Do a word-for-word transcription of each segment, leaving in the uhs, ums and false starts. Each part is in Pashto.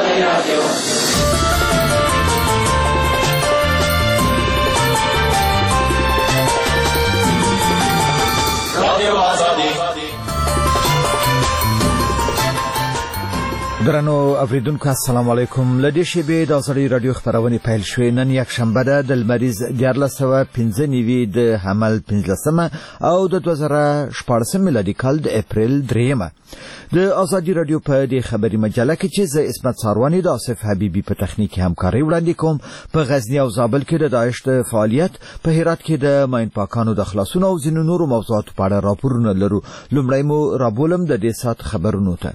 درنو اوریدونکو السلام علیکم. له دې شیبې د ازادي راډیو خبرونه پیل شوې. نن یک شنبه ده د لمریز دیارلس سوه پنځه نوي د حمل پنځلسمه او د دوه زره شپاړسم میلادي کال د اپریل دریمه. د ازادي راډیو په دې خبري مجله کې چې زه اسمت ساروانی د آصف حبیبي په تخنیکي همکاري وړاندې کوم. په غزنی او زابل کې د داعش د فعالیت، په هرات کې د ماین پاکانو د خلاصون او ځینو نورو موضوعاتو په اړه راپورونه لرو. لومړی مو رابولم د دې سات خبرونو ته.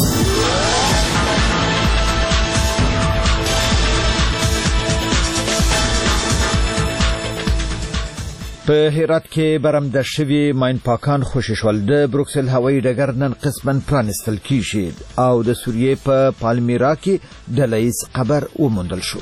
په هرات کې برمده شوي ماین پاکان خوشي شول. د بروکسل هوایي ډګر نن قسماً پرانستل کیږي او د سوریې په پالمیرا کې ډله ییز قبر وموندل شو.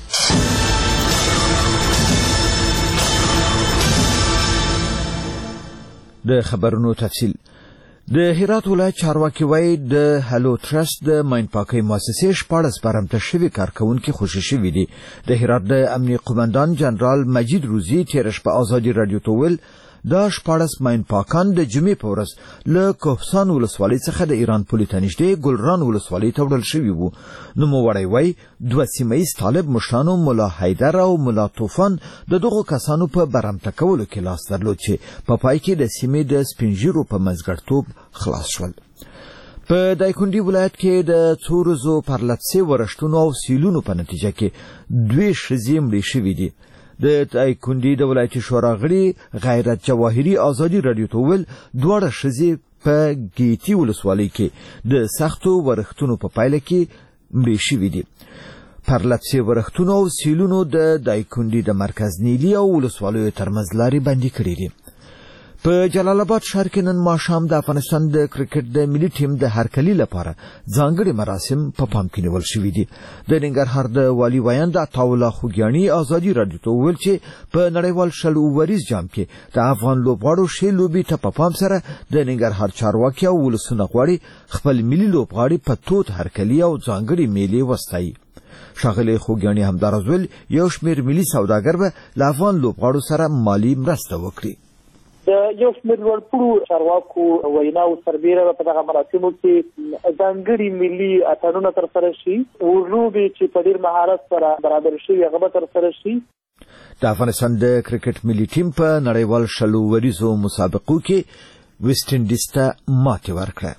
د خبرونو تفصیل. د هرات ولایت چارواکي وایي د هلو ټرست د ماین پاکۍ مؤسسې شپاړس برمته شوي کارکوونکي خوشي شوي دي. د هرات د امنیه قومندان جنرال مجید روزي تېره شپه ازادي راډیو ته وویل دا شپاړس ماین پاکان د جمعې په ورځ له کوهستان ولسوالۍ څخه د ایران پولې ته نږدې ګلران ولسوالۍ ته وړل شوي وو. نوموړی وایي دوه سیمه ییز طالب مشرانو ملا حیدر او ملا طوفان د دغو کسانو په برمته کولو کې لاس درلود چې په پای کې د سیمې د سپین ږیرو په منځګړیتوب خلاص شول. په دایکنډي ولایت کې د څو ورځو پرلپسې ورښتونو او سیلونو په نتیجه کې دوې ښځې مړې شوي دي. د دایکنډي د ولایتي شورا غړي غیرت جواهري ازادي راډیو ته وویل دواړه ښځې په ګیتي ولسوالۍ کې د سختو ورښتونو په پایله کې مړې شوي دي. پرلپسې ورښتونو او سیلونو د دایکنډي د مرکز نیلي او ولسوالیو ترمنځ لارې بندي کړې دي. په جلال آباد ښار کې نن ماښام د افغانستان د کرکټ د ملي ټیم د هرکلي لپاره ځانګړي مراسم په پا پام کې نیول شوي دي. د ننګرهار د والي ویاند عطاالله خوږیاڼي ازادي راډیو ته وویل چې په نړیوال شل اووریز جام کې د افغان لوبغاړو ښې لوبې ته په پام سره د ننګرهار چارواکي او ولسونه غواړي خپل ملي لوبغاړي په تود هرکلي او ځانګړي میلې وستایي. ښاغلی خوږیاڼي همداراز ویل یو شمېر ملي سوداګر به له افغان لوبغاړو سره مالي مرسته وکړي. د یو شمېر لوړپوړو چارواکو ویناو سربیره په دغه مراسمو کې ځانګړي ملي اتڼونه ترسره شي، لوبې چې په ډېر مهارت سره برابر شوي هغه به ترسره شي. د افغانستان د کرکټ ملي ټیم په نړیوال شل اووریزو مسابقو کې ویسټ انډیز ته ماتې ورکړه.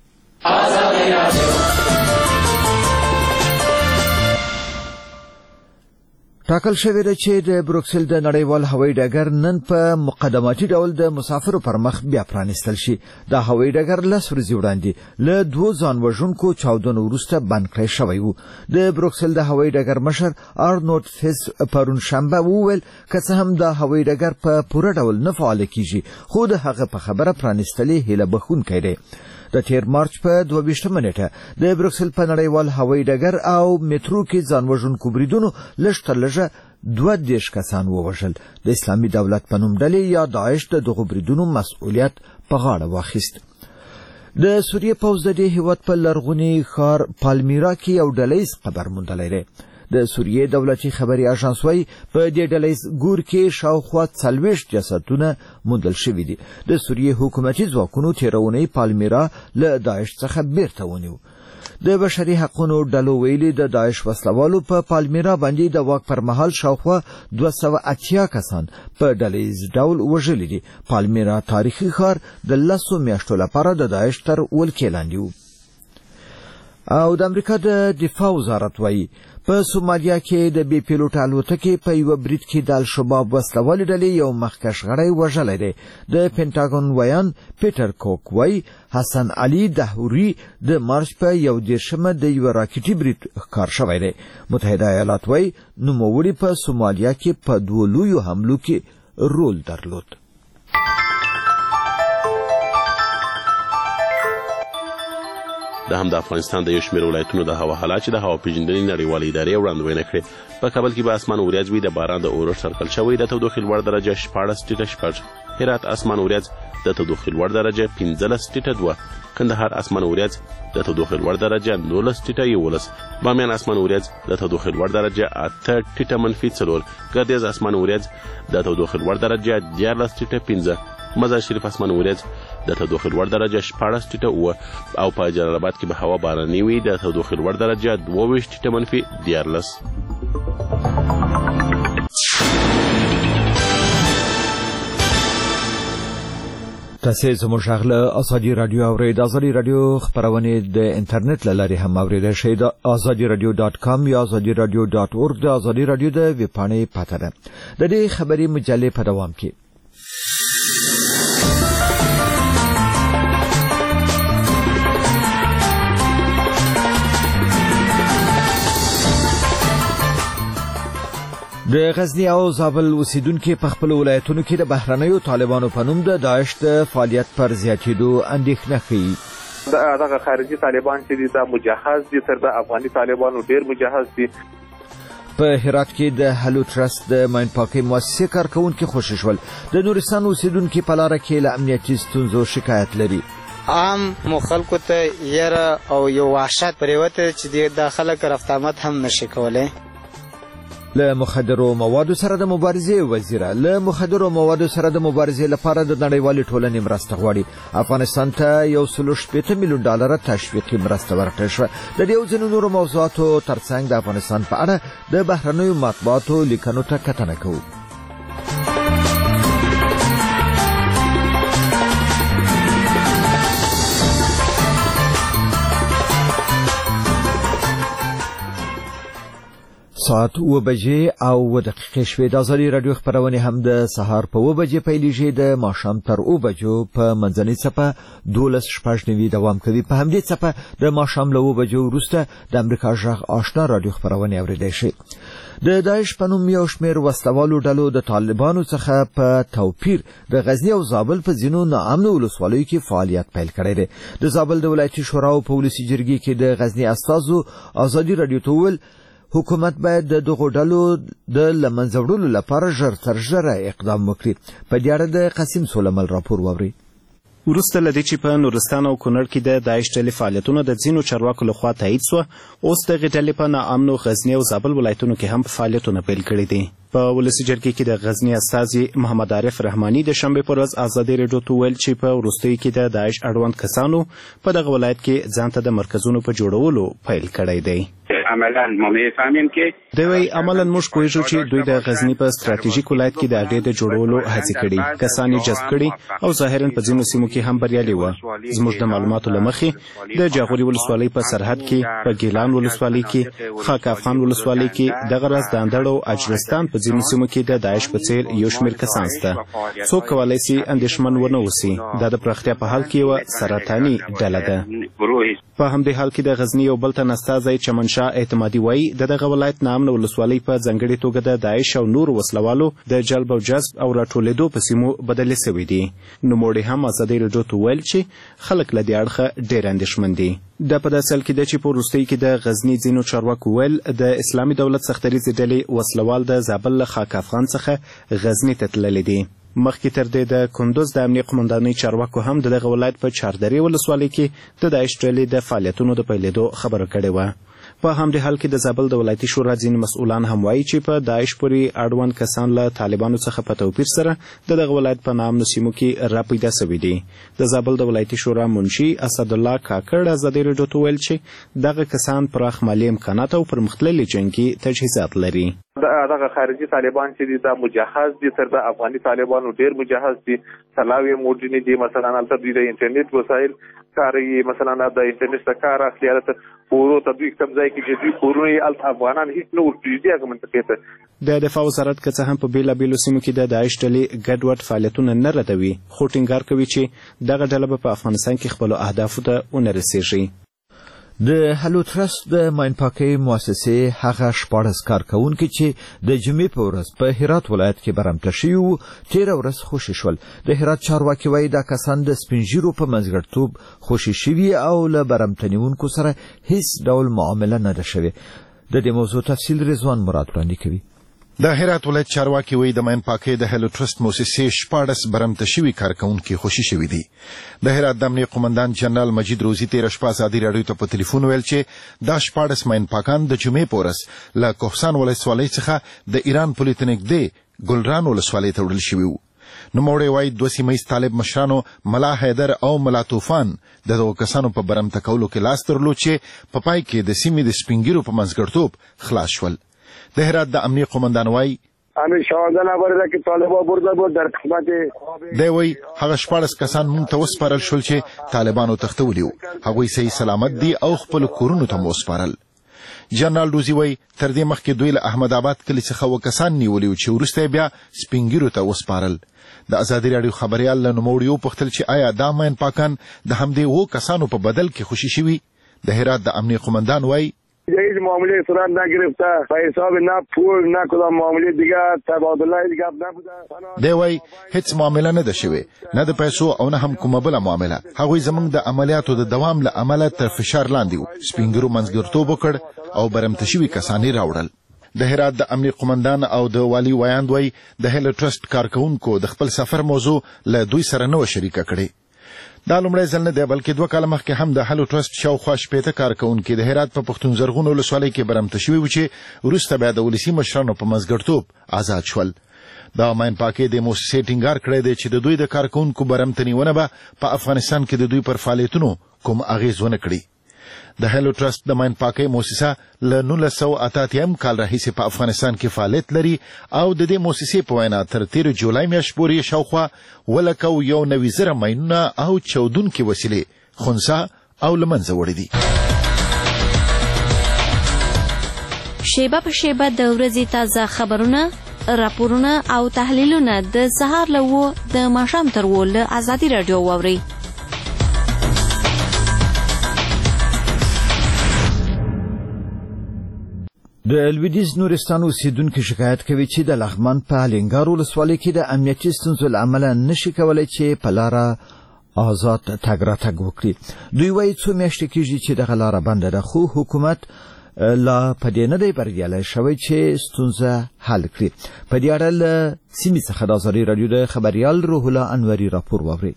ټاکل شوې ده چې د بروکسل د نړیوال هوایي ډګر نن په مقدماتي ډول د مسافرو پر مخ بیا پرانستل شي. دا هوایي ډګر لس ورځې وړاندې له دوو ځان وژونکو چاودنو وروسته بند کړی شوی و. د بروکسل د هوایي ډګر مشر آرنولډ فیس پرون شنبه وویل که څه هم دا هوایي ډګر په پوره ډول نه فعاله کیږي خو د هغه په خبره پرانستلې هیله بښونکی دی. د تیر مارچ په دوه ویشتمه نیټه د بروکسل په نړیوال هوایي ډګر او میټرو کې ځان وژونکو بریدونو لږ تر لږه دوه دېرش کسان ووژل. د اسلامي دولت په نوم ډلې یا داعش د دغو بریدونو مسؤلیت په غاړه واخیست. د سوریې پوځ د دې هیواد په لرغوني ښار پالمیرا کې یو ډله ییز قبر موندلی دی. د سوریې دولتي خبري اژانس وايي په دې ډله ییز ګور کې شاوخوا څلوېښت جسدونه موندل شوي دي. د سوریې حکومتي ځواکونو تېره اونۍ پالمیرا له داعش څخه بیرته ونیو. د بشري حقونو ډلو ویلي د داعش وسلوالو په پالمیرا باندې د واک پر مهال شاوخوا دوه سوه اتیا کسان په ډله ییز ډول وژلي دي. پالمیرا تاریخي ښار د لسو میاشتو لپاره د داعش تر ولکې لاندې و. او د امریکا د دفاع وزارت وايي په سومالیا کې د بې پیلوټه الوتکې په یوه برید کې د الشباب وسلوالې ډلې یو مخکښ غړی وژلی دی. د پینټاګون ویان پیټر کوک وایي حسن علي دهوري د مارچ په یو دېرشمه د یوه راکټي برید ښکار شوی دی. متحده ایالات وایي نوموړي په سومالیا کې په دوو لویو حملو کې رول درلود. د هم د افغانستان د یو شمېر ولایتونو د هوا حالات چې د هوا پیژندنې نړیوالې ادارې وړاندوینه کړې. په کابل کې به اسمان وریځ وي، د باران د اورښت اټکل شوی، د تودوخې لوړ درجه شپاړس ټکه شپږ هرات اسمان وریځ د تودوخې لوړ درجه پنځلس ټیټه دوه، کندهار اسمان وریځ د تودوخې لوړ درجه نولس ټیټه یولس، بامیان اسمان وریځ د تودوخې لوړ درجه اته ټیټه منفي څلور، ګردیز اسمان وریځ د تودوخې لوړ درجه دیارلس ټیټه پنځه، مزار شریف اسمان وریځ د تودوخې لوړ درجه شپاړس ټیټه اوه، او په جلال آباد کې به هوا باراني وي د تودوخې لوړ درجه دوه ویشت ټیټه منفي دیارلس. تاسې زموږ غږ له ازادي راډیو اورئ. د ازادي راډیو خپرونې د انټرنیټ له لارې هم اورېدای شئ. د ازادي راډیو ډاټ کام یا ازادي راډیو ډاټ اورګ د ازادي راډیو د ویب پاڼې پته ده. د دې خبري مجلې په دوام کې د غزنی او زابل اوسیدونکو په خپل ولایتونو کې د بهرنیو طالبانو په نوم د داعش د فعالیت پر زیاتېدو اندېښنه ښیي. دغه خارجي طالبان چې دي دا مجهز دي، تر د افغاني طالبانو ډیر مجهز دي. په هرات کې د هلو ټرست د ماین پاکي مؤسسې کارکونکو خوشی شول. د نورستان اوسیدونکو په لار کې له امنیتي ستونزو شکایت لري. عام مخالکو ته یره او یو وحشت پریوته چې د داخله کرفت آمد هم نشي کولای. له مخدرو موادو سره د مبارزې وزیره له مخدرو موادو سره د مبارزې لپاره د نړیوالې ټولنې مرسته غواړي. افغانستان ته یو سل شپږ میلیون ډالر تشویقي مرسته ورکړل شوه. د دې او ځینو نورو موضوعاتو ترڅنګ د افغانستان په اړه د بهرنیو مطبوعاتو لیکنو ته کتنه کوو. ساعت و بجې او و دقیقې شوې. د ازادي راډیو خپرونې هم د سهار په و بجې پیلېږي، د ماښام تر او بجو په منځنۍ څپه دولس شپږ نوي دوام کوي. په همدې څپه د ماښام له اوه بجو وروسته د امریکا غږ آشنا راډیو خپرونې اورېدای شي. د داعش په نوم یو شمېر وسلوالو ډلو د طالبانو څخه په توپیر د غزنی او زابل په ځینو ناامنو ولسوالیو کې فعالیت پیل کړی دی. د زابل د ولایتي شوراو په ولسي جرګې کې د غزنی استازو ازادي راډیو ته وویل حکومت باید د دغو ډلو د لمنځه وړلو لپاره ژر تر ژره اقدام وکړي. په دې اړه د قاسم سولمل راپور واورئ. وروسته له دې چې په نورستان او کونړ کې د داعش ډلې فعالیتونه د ځینو چارواکو لخوا تایید سوه، اوس دغې ډلې په ناامنو غزني او زابل ولایتونو کې هم فعالیتونه پیل کړي دي. په ولسي جرګې کې د غزني استازي محمد عارف رحماني د شنبې پر ورځ ازادي راډیو ته وویل چې په وروستیو کې د داعش اړوند کسانو په دغه ولایت کې ځان ته د مرکزونو په جوړولو پیل کړی دی. عملاً ما میفهمیم که دوی عملاً موږ پوهیږو چې دوی د غزنی په ستراتیژیک ولایت کې د اډې د جوړولو هڅې کړي، کسان یې جذب کړي او ظاهراً په ځینو سیمو کې هم بریالي وه. زموږ د معلوماتو له مخې د جاغوري ولسوالۍ په سرحد کې، په ګیلان ولسوالۍ کې، خاک افغان ولسوالۍ کې، دغه راز د اندړ او اجرستان په ځینو سیمو کې د داعش په څیر یو شمېر کسان شته. څوک کولی شي اندېښمن ونه اوسي. دا د پراختیا په حال کې یوه سرطاني ډله ده. په همدې حال کې د غزني یو بل تن استازی چمنشاه اعتمادي وایي د دغه ولایت ناامنه ولسوالۍ په ځانګړې توګه د داعش او نورو وسلوالو د جلب او جذب او راټولېدو په سیمو بدلې سوي دي. نوموړي هم ازادي راډیو ته وویل چې خلک له دې اړخه ډېر اندېښمن دي. دا په داسې حال کې ده چې په وروستیو کې د غزني ځینو چارواکو ویل د اسلامي دولت سختریزې ډلې وسلوال د زابل له خاک افغان څخه غزني ته تللي دي. مخکې تر دې د کندوز د امنیه قومندانۍ چارواکو هم د دغه ولایت په چاردرې ولسوالۍ کې د داعش ډلې د فعالیتونو د پیلېدو خبره کړې وه. په همدې حال کې د زابل د ولایتي شورا ځینې مسؤلان هم وایي چې په داعش پورې اړوند کسان له طالبانو څخه په توپیر سره د دغه ولایت په ناامنو سیمو کې راپیدا سوي دي. د زابل د ولایتي شورا منشي اسدالله کاکړ ازادي راډیو ته وویل چې دغه کسان پراخ مالي امکانات او پرمختللي جنګي تجهیزات لري. دغه خارجي طالبان چې دي دا مجهز دي، تر د افغاني طالبانو ډیر مجهز دي. سلاوي موډرني دي، مثلا هلته دوی د انټرنیټ وسایل کاروي، مثلا د انټرنیټ څخه کار اخلي. هلته اورو ته دوی کوم ځای کې چې دوی کورونه یې هلته افغانان هېڅ نه ورپرېږدي هغه منطقې ته. د دفاع وزارت که څه هم په بېلابېلو سیمو کې د داعش ډلې ګډوډ فعالیتونه نه ردوي، خو ټینګار کوي چې دغه ډله به په افغانستان کې خپلو اهدافو ته ونه رسېږي. د هلو ټرست د ماین پاکي مؤسسې هغه شپاړس کارکونکي چې د جمعې په ورځ په هرات ولایت کې برمته شوي وو تېره ورځ خوشي شول. د هرات چارواکي وایي دا کسان د سپین ږیرو په منځګړیتوب خوشي شوي او له برمته نیونکو سره هیڅ ډول معامله نه ده شوې. د دې موضوع تفصیل رضوان مراد وړاندې کوي. د هرات ولایت چارواکي وایي د ماین پاکۍ د هیلو ټرست موسسې شپاړس برمته شوي کارکوونکي خوشي شوي دي. د هرات د امنیه قومندان جنرال مجید روزي تېره شپه ازادي راډیو ته په تلیفون ویل چې دا شپاړس ماین پاکان د جمعې په ورځ له کوهستان ولسوالۍ څخه د ایران پولې ته نږدې ګلران ولسوالۍ ته وړل شوي وو. نوموړی وایي دوه سیمه ییز طالب مشرانو ملا حیدر او ملا طوفان د دغو کسانو په برمته کولو کې لاس درلود چې په پای کې د سیمې د سپینګیرو په منځګړیتوب خلاص شول. د هرات د امنیه قومندان وایي امیر شاهزاده برده که طالبا برده بود در خدمت دی وایي هغه شپاړس کسان موږ ته وسپارل شول چې طالبانو تښتولي وو. هغوی صحیح سلامت دي او خپلو کورونو ته مو وسپارل. جنرال روزي وایي تر دې مخکې دوی له احمد آباد کلي څخه اووه کسان نیولي وو چې وروسته بیا سپینګیرو ته وسپارل. د ازادي راډیو خبريال له نوموړي وپوښتل چې آیا دا ماین پاکان د همدې اووه کسانو په بدل کې خوشي شوي؟ د هرات د امنیه قومندان وایي هیچ معامله صورت نگرفته به حساب نه پول نه کدام معامله دیگه تبادله دیگه نبوده. دی وایي هیڅ معامله نه ده شوې، نه د پیسو او نه هم کومه بله معامله. هغوی زموږ د عملیاتو د دوام له امله تر فشار لاندې وو. سپینګیرو منځګړیتوب وکړ او برمته شوي کسان یې راوړل. د هرات د امنیه قومندان او د والي ویاند وایي د هیلو ټرست کارکوونکو د خپل سفر موضوع له دوی سره نه وه شریکه کړې. دا لومړی ځل نه دی بلکې دوه کاله مخکې هم د هیلو ټرست شاوخوا شپېته کارکوونکي د هرات په پښتون زرغون ولسوالۍ کې برمته شوي وو چې وروسته بیا د ولسي مشرانو په منځګړیتوب آزاد شول. دا ماین پاکۍ د موسسې ټینګار کړی دی چې د دوی د کارکوونکو برمته نیونه به په افغانستان کې د دوی پر فعالیتونو کوم اغېز ونه کړي. د هیلو ټرست د ماین پاکۍ موسسه له نولس سوه اته اتیا کال راهیسې په افغانستان کې فعالیت لري او د دې موسسې په وینا تر تېرې جولای میاشت پورې شاوخوا اووه لکه او یو نوي زره ماینونه او چاودونکې وسیلې خنثی او له منځه وړي دي. شیبه په شیبه د ورځې تازه خبرونه، راپورونه او تحلیلونه د سهار له اووه د ماښام تر اووه له ازادي راډیو واورئ. د لویدیځ نورستان اوسیدونکو شکایت کوي چې د لغمان په الینګار ولسوالۍ کې د امنیتي ستونزو له امله نشي کولی چې په لاره آزاد تګ راتګ وکړي. دوی وایي څو میاشتې کېږي چې دغه لاره بنده ده، خو حکومت لا په دې نه دی بریالی شوی چې ستونزه حل کړي. په دې اړه له سیمې څخه د ازادي راډیو د خبریال روح الله انوري راپور واورئ.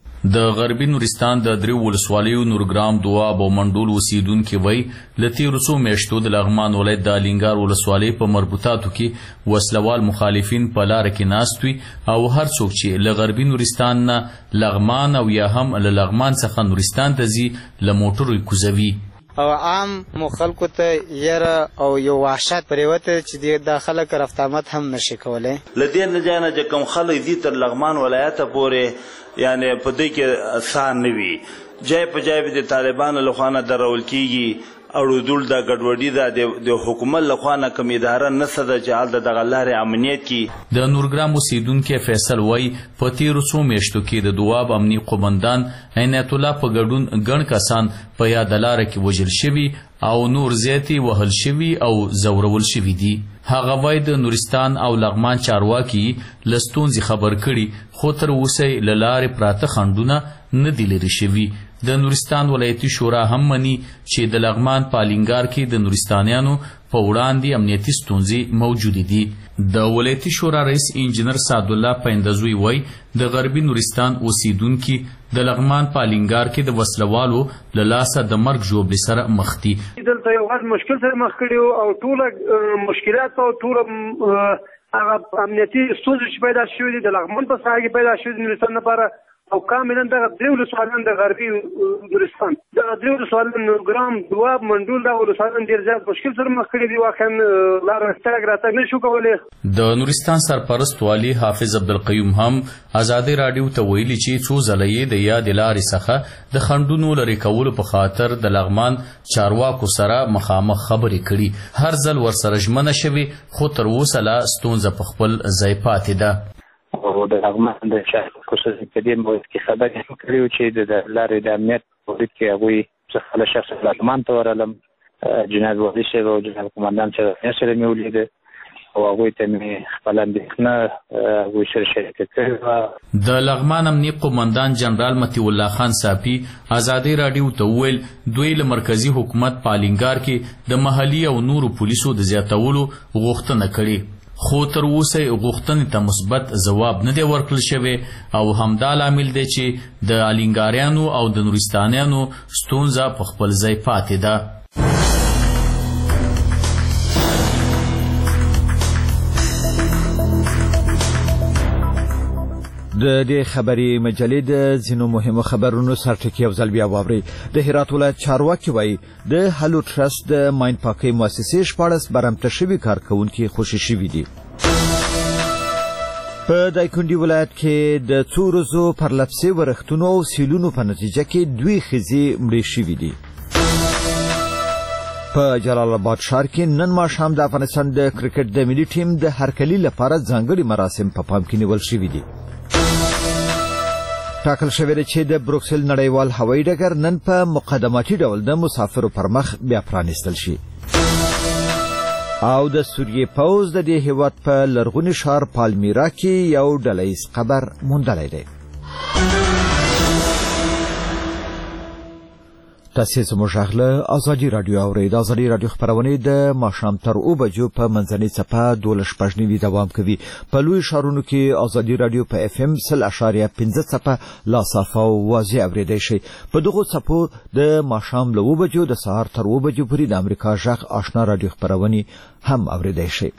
د غربي نورستان د دریو ولسوالیو نورګرام، دواب او منډول اوسیدونکي وایي له تېرو څو میاشتو د لغمان ولایت د الینګار ولسوالۍ په مربوطاتو کې وسلوال مخالفین په لاره کې ناست وي او هر څوک چې له غربي نورستان نه لغمان او یا هم له لغمان څخه نورستان ته ځي له موټرو یې کوزوي او عام مو خلکو ته یره او یو وحشت پرېوته چې د خلک رفت آمد هم نشي کولی. له دې نه ځای نه چې کوم خلک ځي تر لغمان ولایته پورې یعنی په دې کې آسان نه وي. جای په جای به د طالبانو له خوا نه درول کېږي. اړودول د ګډوډي ده د حکومت له خوا نه کوم اداره نشته ده چې هلته دغه لارې امنیت کړي. د نورګرام اوسیدونکی فیصل وایي په تېرو څو میاشتو کې د دواب امني قومندان عنایت الله په ګډون ګڼ کسان په یاده لاره کې وژل شوي او نور زیاتې وهل شوي او ځورول شوي دي. هغه وایي د نورستان او لغمان چارواکي له ستونزې خبر کړي خو تر اوسه له لارې پراته خنډونه نه دي لرې شوي. د نورستان ولایتي شورا هم مني چې د لغمان په الینګار کې د نورستانیانو په وړاندې امنیتي ستونزې موجودې دي. د ولایتي شورا رئیس انجینر سعدالله پیندزوی وایي د غربي نورستان اوسیدونکي د لغمان په الینګار کې د وسلوالو له لاسه د مرګ ژوبلې سره مخ دي. دلته یو غټ مشکل سره مخ کړي او ټوله مشکلات او ټوله هغه امنیتي ستونزې چې پیدا شوي دي د لغمان په ساحه کې پیدا شوي دي نورستان لپاره او کاملا دغه درې ولسوالیان د غربي نورستان دغه درې ولسوالیان نورګرام، دواب، منډول دغه ولسوالیان ډېر زیات مشکل سره مخ کړي دي. واقعا لاره تګ راتګ نه شو کولی. د نورستان سرپرست والي حافظ عبدالقیوم هم ازادي راډیو ته ویلي چې څو ځله یې د یادې لارې څخه د خنډونو لرې کولو په خاطر د لغمان چارواکو سره مخامخ خبرې کړي. هر ځل ورسره ژمنه شوې خو تر اوسه لا ستونزه په خپل ځای پاتې ده. او د لغمان د شهر خصوصي په دې موضوع کې خبرې هم کړې وې چې د لارې د امنیت په وړاندې کې هغوی زه خپله شخصا لغمان ته ورغلم. جناب والي صاحب او جناب قمندان صاحب سره مې ولیده او هغوی ته مې خپله اندېښنه هغوی سره شریکه کړې وه. د لغمان امني قمندان جنرال مطیع الله خان صافي ازادي راډیو ته وویل دوی له مرکزي حکومت په الینګار کې د محلي او نورو پولیسو د زیاتولو غوښتنه کړې خو تر اوسه غوښتنې ته مثبت ځواب نه دی ورکړل شوی او همدا لامل دی چې د الینګاریانو او د نورستانیانو ستونزه په خپل ځای پاتې ده. د دې خبري مجلې د ځینو مهمو خبرونو سرټکی او ځل بیا واوري. د هرات ولایت چارواکي وایي د هلو ټرست د ماین پاکۍ مؤسسې شپاړس برمته شوي کارکوونکي خوشي شوي دي. په دایکنډي ولایت کې د څو ورځو پرلپسې ورښتونو او سیلونو په نتیجه کې دوی ښځې مړې شوي دي. په جلال آباد ښار کې نن ماښام د افغانستان د کرکټ د ملي ټیم د هرکلي لپاره ځانګړي مراسم په پام کې نیول شوي دي. ټاکل شوی دی چې د بروکسل نړیوال هوایي ډګر نن په مقدماتي ډول د مسافرو پر مخ بیا پرانیستل شي. او د سوریې پوځ د دې هیواد په لرغوني ښار پالمیرا کې یو ډلیز قبر موندلی دی. تاسې زموږ غږ له ازادي راډیو اورئ. د ازادي راډیو خپرونې د ماښام تر اوه بجو په منځنۍ څپه دولس شپږ نوي دوام کوي. په لوی ښارونو کې ازادي راډیو په اف ام سل اشاریه پنځه څپه لا صافه او واضح اورېدی شئ. په دغو څپو د ماښام له اوه بجو د سهار تر اوه بجو پورې د امریکا غږ آشنا راډیو خپرونې هم اورېدی شئ.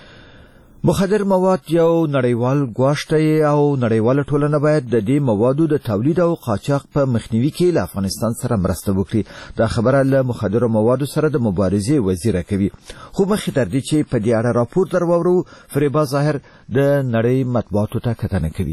مخدر مواد یو نړیوال ګواښ دی او نړیواله ټولنه باید د دې موادو د تولید او قاچاق په مخنیوي کې له افغانستان سره مرسته وکړي. دا خبره له مخدر موادو سره د مبارزې وزیره کوي. خو مخکې تر دې چې په دې اړه راپور در واورو، فریبا ظاهر د نړۍ مطبوعاتو ته کتنه کوي.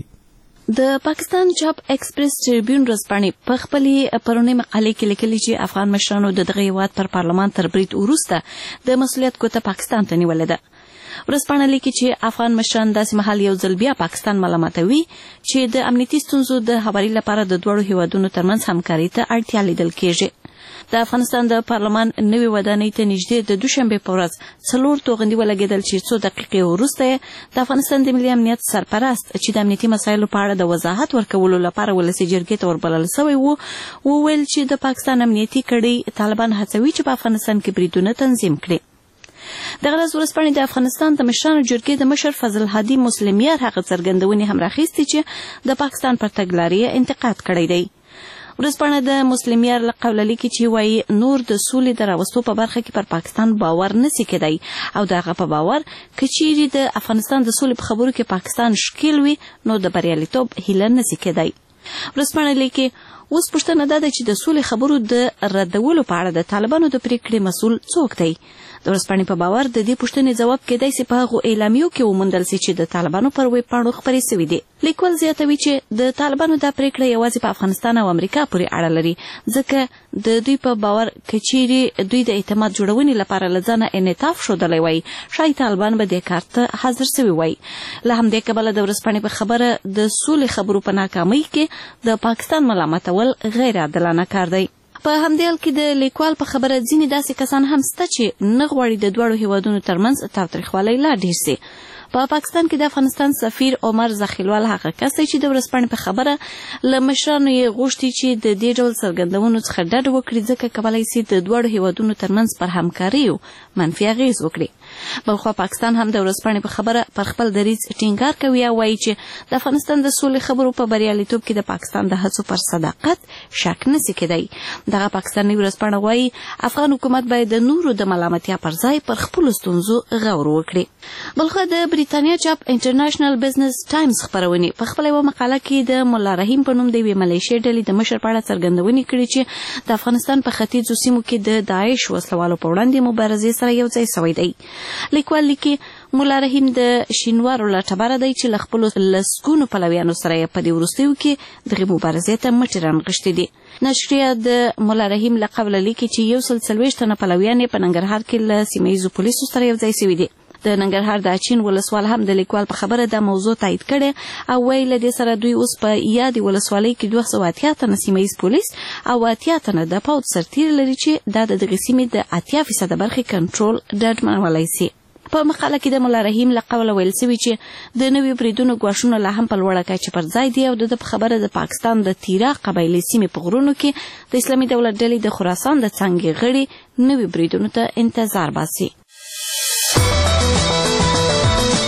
د پاکستان چاپ ایکسپریس ټریبیون ورځپاڼې په خپلې پرونۍ مقالې کې لیکلي چې افغان مشرانو د دغه هیواد پر پارلمان تر برید وروسته د مسؤلیت ګوته پاکستان ته نیولې ده. ورځپاڼه لیکي چې افغان مشران داسې مهال یو ځل بیا پاکستان ملامتوي چې د امنیتي ستونزو د هواري لپاره د دوړو هیوادونو ترمنځ همکاري ته اړتیا لیدل کېږي. د افغانستان د پارلمان نوې ودانۍ ته نږدې د دوشنبې په ورځ څلور توغندي ولګېدل چې څو دقیقې وروسته د افغانستان د ملي امنیت سرپرست چې د امنیتي مسایلو په اړه د وضاحت ورکولو لپاره ولسي جرګې ته وربلل سوی و وویل چې د پاکستان امنیتي کړۍ طالبان هڅوي چې په افغانستان کې بریدونه تنظیم کړي. دغه ورځ ورځپاڼې د افغانستان د مشرانو جرګې د مشر فضل هادي مسلمیار هغه څرګندونې هم راخیستې چې د پاکستان پر تګلارې انتقاد کړی دی. ورځپاڼه د مسلمیار له قوله لیکي چې وایي نور د سولې د راوستو په برخه کې پر پاکستان باور نشي کېدی او د هغه په باور که چیرې د افغانستان د سولې په خبرو کې پاکستان ښکیل وي نو د بریالیتوب هیله نشي کېدی. ورځپاڼه لیکي اوس پوښتنه ده چې د سولې خبرو د ردولو په اړه د طالبانو د پریکړې مسؤل څوک دی. د ورځپاڼې په باور د دې پوښتنې ځواب کېدای سي په هغو اعلامیو کې وموندل سي چې د طالبانو پر ویب پاڼو خپرې سوي دي. لیکوال زیاتوي چې د طالبانو دا پریکړه یوازې په افغانستان او امریکا پورې اړه لري ځکه د دوی په باور که چیرې دوی د اعتماد جوړونې لپاره له ځانه انعطاف ښودلی وای شاید طالبان به دې کار ته حاضر سوي وای. له همدې کبله د ورځپاڼې په خبره د سولې خبرو په ناکامۍ کې د پاکستان ملامتول غیر عادلانه کار دی. په همدې حال کې د لیکوال په خبره ځینې داسې کسان هم شته چې نه غواړي د دواړو هیوادونو ترمنځ تاوتریخوالی لا ډېر سي. په پاکستان کې د افغانستان سفیر عمر زخیلوال هغه کس دی چې د ورځپاڼې په خبره له مشرانو یې غوښتي چې د دې ډول څرګندونو څخه ډډ وکړي ځکه کولی سي د دواړو هیوادونو ترمنځ پر همکاریو منفي اغېز وکړي. بلخوا پاکستان هم د ورځپاڼې په خبره پر خپل دریځ ټینګار کوي او وایي چې د افغانستان د سولې خبرو په بریالیتوب کې د پاکستان د هڅو پر صداقت شک نشي کېدی. دغه پاکستاني ورځپاڼه وایي افغان حکومت باید د نورو د ملامتیا پر ځای پر خپلو ستونزو غور وکړي. بلخوا د بریتانیا چاپ انټرنیشنل بزنس ټایمز خپرونې په خپله یوه مقاله کې د ملا رحیم په نوم د یوې ملیشې ډلې د مشر په اړه څرګندونې کړي چې د افغانستان په ختیځو سیمو کې د داعش وسلوالو په وړاندې مبارزې سره یو ځای سوی دی. لیکوال لیکي ملا رحیم د شینوارو له ټبره دی چې له خپلو لسګونو پلویانو سره یې په دې وروستیو کې دغې مبارزې ته مټې رانغښتې دي. نشریه د ملا رحیم له قوله لیکي چې یو سل څلوېښت تنه پلویان یې په ننګرهار کې له سیمه ییزو پولیسو سره یو ځای سوي دي. د ننګرهار د اچین ولسوال هم د لیکوال په خبره دا موضوع تایید کړې او وایي له دې سره دوی اوس په یادې ولسوالۍ کې دوه سوه اتیا تنه سیمه ییز پولیس او اتیا تنه د پوځ سرتیري لري چې دا د دغې سیمې د اتیا فیصده برخې کنټرول ډاډمنولی سي. په مقاله کې د ملا رحیم له قوله ویل سوي چې د نوي بریدونو ګواښونه لا هم په لوړه کچه پر ځای دي او د ده په خبره د پاکستان د تیرا قبایلي سیمې په غرونو کې د اسلامي دولت ډلې د خراسان د څانګې غړي نوي بریدونو ته انتظار باسي.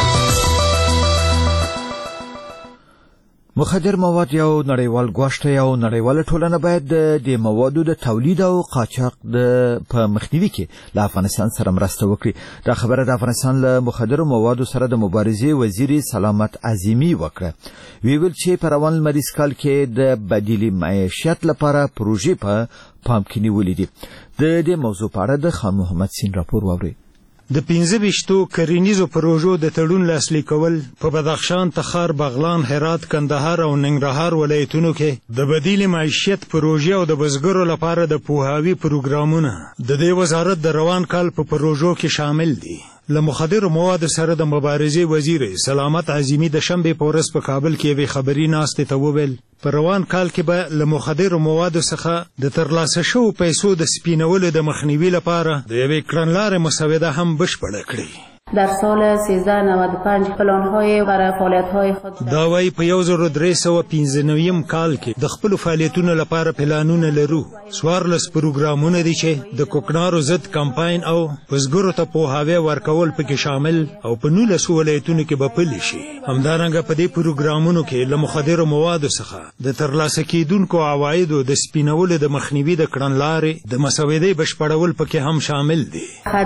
مخدر مواد یو نړیوال ګواښ دی او نړیواله ټولنه باید د موادو د تولید او قاچاق د په مخنیوي کې له افغانستان سره مرسته وکړي. دا خبره د افغانستان له مخدر موادو سره د مبارزې وزیر سلامت عظیمی وکړه. وی ویل چې په روان لمریز کال کې د بدیل معیشت لپاره پروژې په پام کې نیولې دي. د دې موضوع په اړه د خان محمد سین راپور واورئ. د پنځه ویشتو کرنیزو پروژو د تړون لاسلیک کول په بدخشان، تخار، بغلان، هرات، کندهار او ننګرهار ولایتونو کې د بدیل معیشت پروژې او د بزګرو لپاره د پوهاوي پروګرامونه د دې وزارت د روان کال په پروژو کې شامل دي. له مخدر موادو سره د مبارزې وزیر سلامت عظیمی د شنبې په ورځ په کابل کې یوې خبري ناستې ته وویل په روان کال کې به له مخدر موادو څخه د ترلاسه شوو پیسو د سپینولو د مخنیوي لپاره د یوې کړنلارې مسوده هم بشپړه کړي. در سال سیزده نود و پنج پلان‌های برای فعالیت‌های خود دا وايي په یو زر درې سوه پنځه نویم کال کې د خپل فعالیتونو لپاره پلانونه لرو. څوارلس پروګرامونه دي چې د کوکنارو ضد کمپاین او بزګرو ته پوهاوی ورکول پکې شامل او په نولسو ولایتونو کې به پلي شي. همدارنګه په دې پروګرامونو کې له مخدرو موادو څخه د ترلاسه کیدونکو عوایدو د سپینولو د مخنیوي د کړنلارې د مسودې بشپړول پکې هم شامل دي.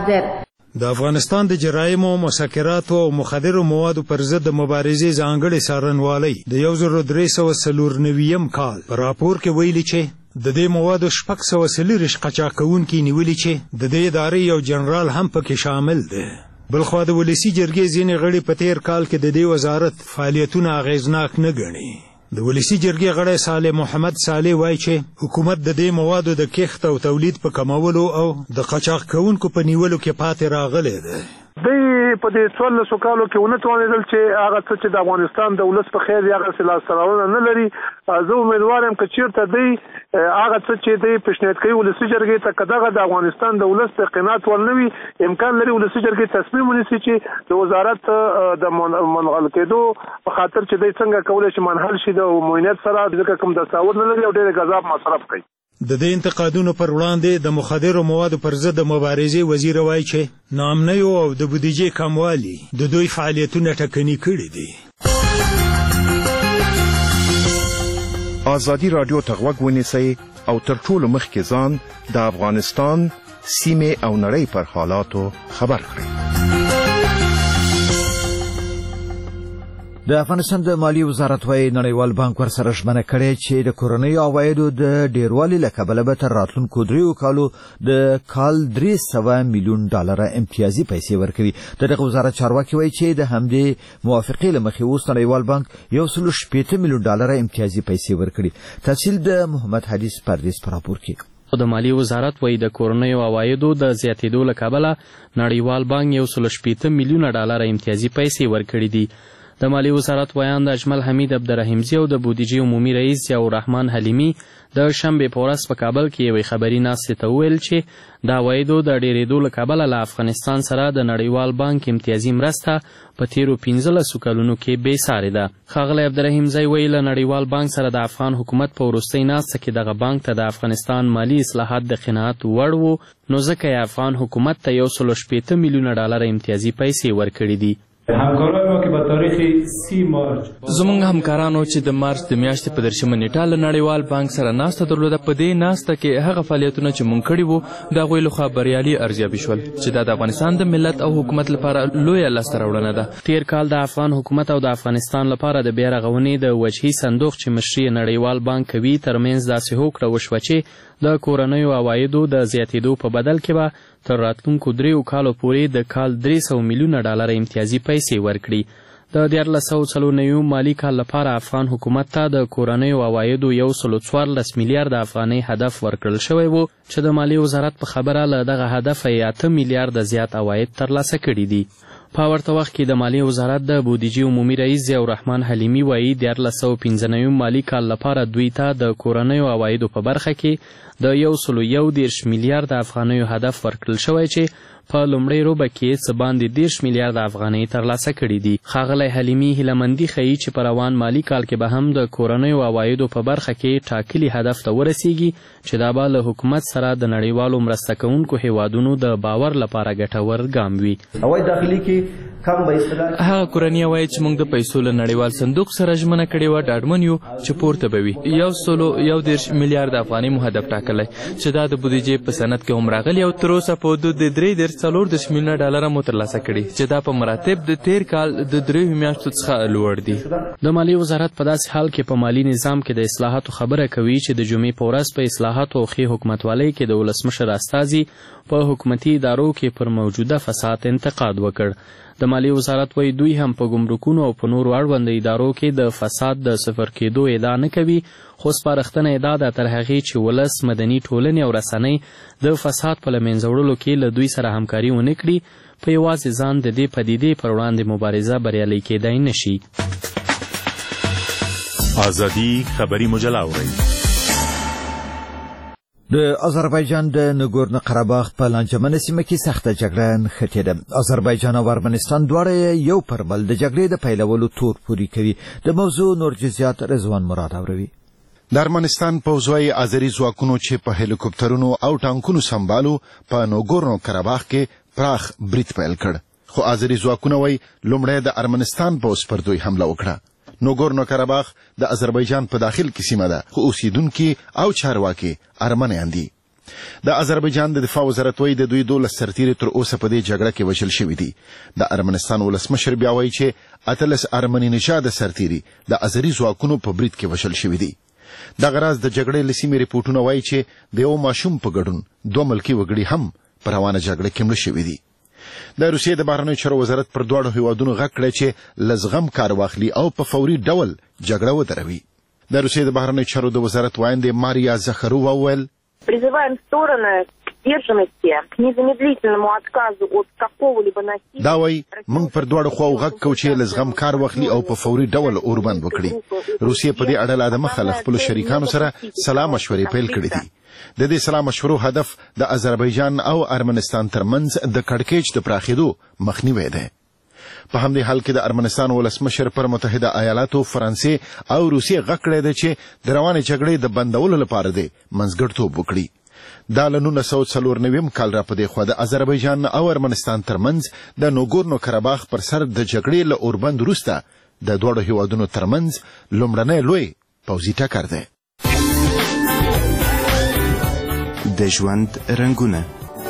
د افغانستان د جرایمو، مسکراتو او مخدرو موادو پر ضد د مبارزې ځانګړی څارنوالی د یو زر درې سوه څلور نویم کال په راپور کې ویلي چې د دې موادو شپږ سوه څلېرویشت قاچاقونکي نیولي چې د دې ادارې یو جنرال هم پکې شامل دی. بلخوا د ولسي جرګې ځینې غړي په تیر کال کې د دې وزارت فعالیتونه اغیزناک نه ګڼي. د ولسي جرګې غړی صالح محمد صالح وایي چې حکومت د دې موادو د کښت او تولید په کمولو او د قاچاق کوونکو په نیولو کې پاتې راغلی دی. دوی په دې څوارلسو کالو کې ونه توانېدل چې هغه څه چې د افغانستان د ولس په خیر دی هغسې لاسته راوړنه نه لري. زه امیدوار یم که چېرته دوی هغه څه چې دوی پیشنهاد کوي ولسي جرګې ته که دغه د افغانستان د ولس د قناعت وړ نه وي، امکان لري ولسي جرګې تصمیم ونیسي چې د وزارت د منحل کېدو په خاطر چې دوی څنګه کولی شي منحل شي د معاونیت سره، ځکه کوم دستاورد نه لري او ډېر ګزاف مصرف کوي. د دې انتقادونو پر وړاندې د مخدرو موادو پر ضد د مبارزې وزیر وایي چې ناامنیو او د بودیجې کموالي د دوی فعالیتونه ټکني کړي دي. ازادي راډیو ته غوږ ونیسئ او تر ټولو مخکې ځان د افغانستان، سیمې او نړۍ پر حالاتو خبر کړئ. د افغانستان د مالی وزارت وايي نړیوال بانک ورسره ژمنه کړې چې د کورنیو عوایدو د ډیروالي له کبله به تر راتلونکو دریو کالو د کال درې سوه میلیون ډالره امتیازي پیسې ورکوي. د دغه وزارت چارواکي وايي چې د همدې موافقې له مخې اوس نړیوال بانک یو سل شپېته میلیون ډالره امتیازي پیسې ورکړي. تفصیل د محمد حدیث پردیس په راپور کې. د مالی وزارت وايي د کورنیو عوایدو د زیاتېدو له کبله نړیوال بانک یو سل شپېته میلیونه ډالره امتیازي پیسې ورکړي دي. د مالی وزارت ویان د اجمل حمید عبدالرحیمزی او د بودیجې عمومي رئیس ضیاء الرحمن حلیمي د شنبې په ورځ په کابل کې یوې خبري ناستې ته وویل چې د عوایدو د ډېرېدو له کبله له افغانستان سره د نړیوال بانک امتیازي مرسته په تیرو پنځلسو کلونو کې بې سارې ده. ښاغلی عبدالرحیمزی وایي له نړیوال بانک سره د افغان حکومت په وروستۍ ناسته کې دغه بانک ته د افغانستان مالي اصلاحات د قناعت وړ وو، نو ځکه یې افغان حکومت ته یو سل شپېته میلیونه ډالره امتیازي پیسې ورکړي دي. همکارانو که به تاریخ سی مارچ زمونږ همکارانو چې د مارچ د میاشتې په درشمه نیټه له نړیوال بانک سره ناسته درلوده، په دې ناسته کې هغه فعالیتونه چې مونږ کړي وو د هغوی لخوا بریالي ارزیابي شول چې دا د افغانستان د ملت او حکومت لپاره لویه لاسته راوړنه ده. تیر کال د افغان حکومت او د افغانستان لپاره د بیا رغونې د وجهي صندوق چې مشري نړیوال بانک کوي ترمنځ داسې هوکړه وشوه چې د کورنیو عوایدو د زیاتېدو په بدل کې به تر راتلونکو دریو کالو پورې د کال درې سوه میلیونه ډالره امتیازي پیسې ورکړي. د دیارلس سوه څلور نوي مالي کال لپاره افغان حکومت ته د کورنیو عوایدو یو سل څوارلس میلیارده افغانۍ هدف ورکړل شوی و چې د مالی وزارت په خبره له دغه هدفه یې اته میلیارده زیات عواید ترلاسه کړي دي. په ورته وخت کې د مالی وزارت د بودیجې عمومي رئیس ضیاء الرحمن حلیمي وایي دیارلس سوه پنځه نوي مالي کال لپاره دوی ته د کورنیو عوایدو په برخه کې د یو سلو یو دېرش میلیارده افغانیو هدف ورکړل شوی چې په لومړۍ روبه کې څه باندې دېرش میلیارده افغانۍ ترلاسه کړي دي. ښاغلی حلیمي هیلهمندي ښیي چې په روان مالي کال کې به هم د کورنیو عوایدو په برخه کې ټاکلي هدف ته ورسیږي چې دا به له حکومت سره د نړیوالو مرسته کوونکو هیوادونو د باور لپاره ګټور ګام وي. عواید داخلي کې هغه کورنۍ وایي چې موږ د پیسو له نړیوال صندوق سره ژمنه کړې وه ډاډمن یو چې پورته به وي یو سلو یو دېرش میلیارد افغانۍ مو هدف ټاکلی چې دا د بودیجې په سند کې هم راغلي او تر اوسه په حدود د درې دېرش څلور دېرش میلیونه ډالره مو ترلاسه کړي چې دا په مراتب د تیر کال د دریو میاشتو څخه لوړ دي. د مالیې وزارت په داسې حال کې په مالي نظام کې د اصلاحاتو خبره کوي چې د جمعې په ورځ په اصلاحاتو او ښې حکومتوالۍ کې د ولسمشر استازي په حکومتي ادارو کې پر موجوده فساد انتقاد وکړ. د مالیې وزارت وایي دوی هم په ګمرکونو او په نورو اړونده ادارو کې د فساد د صفر کېدو ادعا نه کوي خو سپارښتنه یې دا ده تر هغې چې ولس مدني ټولنې او رسنۍ د فساد په له منځه وړلو کې له دوی سره همکاري ونه کړي په یوازې ځان د دې پدیدې پر وړاندې مبارزه بریالۍ کېدای نه شي. ازادي خبري مجله اورئ. د آذربایجان د نګورنو قرهباغ په لانجمنه سیمه کې سخته جګړه نښتې ده. آذربایجان او ارمنستان دواړه یو پر بل د جګړې د پیلولو تور پوري کوي. د موضوع نور جزئیات رضوان مراد اوروي. د ارمنستان پوځوي آذري ځواکونو چې په هلیکوپټرونو او ټانکونو سمبالو په نګورنو قرهباغ کې پراخ برید پیل کړ خو آذري ځواکونه وایي لومړی د ارمنستان پوځ پر دوی حمله وکړه. نګورنو قرهباغ د آذربایجان په داخل کې سیمه ده خو اوسیدونکي او چارواکي ارمنیان دي. د آذربایجان د دفاع وزارت وایي د دوی دولس سرتیري تر اوسه په دې جګړه کې وژل شوي دي. د ارمنستان ولسمشر بیا وایي چې اتلس ارمني نژاده سرتیري د آذري ځواکونو په برید کې وژل شوي دي. دغه راز د جګړې له سیمې ریپورټونه وایي چې د یو ماشوم په ګډون دوه ملکي وګړي هم په روانه جګړه کې مړه شوي دي. د روسیې د بهرنیو چارو وزارت پر دواړو هیوادونو غږ کړی چې له زغم کار واخلي او په فوري ډول جګړه ودروي. د روسیې د بهرنیو چارو د وزارت وایندې ماریا زخرووا وویل призываем стороны к сдержанности, к незамедлительному отказу от какого-либо насилия. دا وایي موږ پر دواړو خواو غږ کوو چې له زغم کار واخلي او په فوري ډول اوربند وکړي. روسیې په دې اړه له دمخه له خپلو شریکانو سره سلا مشورې پیل کړې دي. د دې سلا مشورو هدف د آذربایجان او ارمنستان ترمنځ د کړکېچ د پراخېدو مخنیوی دی. په همدې حال کې د ارمنستان ولسمشر پر متحده ایالاتو، فرانسې او روسیې غږ کړی دی چې د روانې جګړې د بندولو لپاره دی منځګړیتوب وکړي. دا له نولس سوه څلور نوي کال را په دې خوا د آذربایجان او ارمنستان ترمنځ د نګورنو قرهباغ پر سر د جګړې له اوربند وروسته د دواړو هیوادونو ترمنځ لومړنی لوی پوځي ټکر دی. د ژوند رنګونه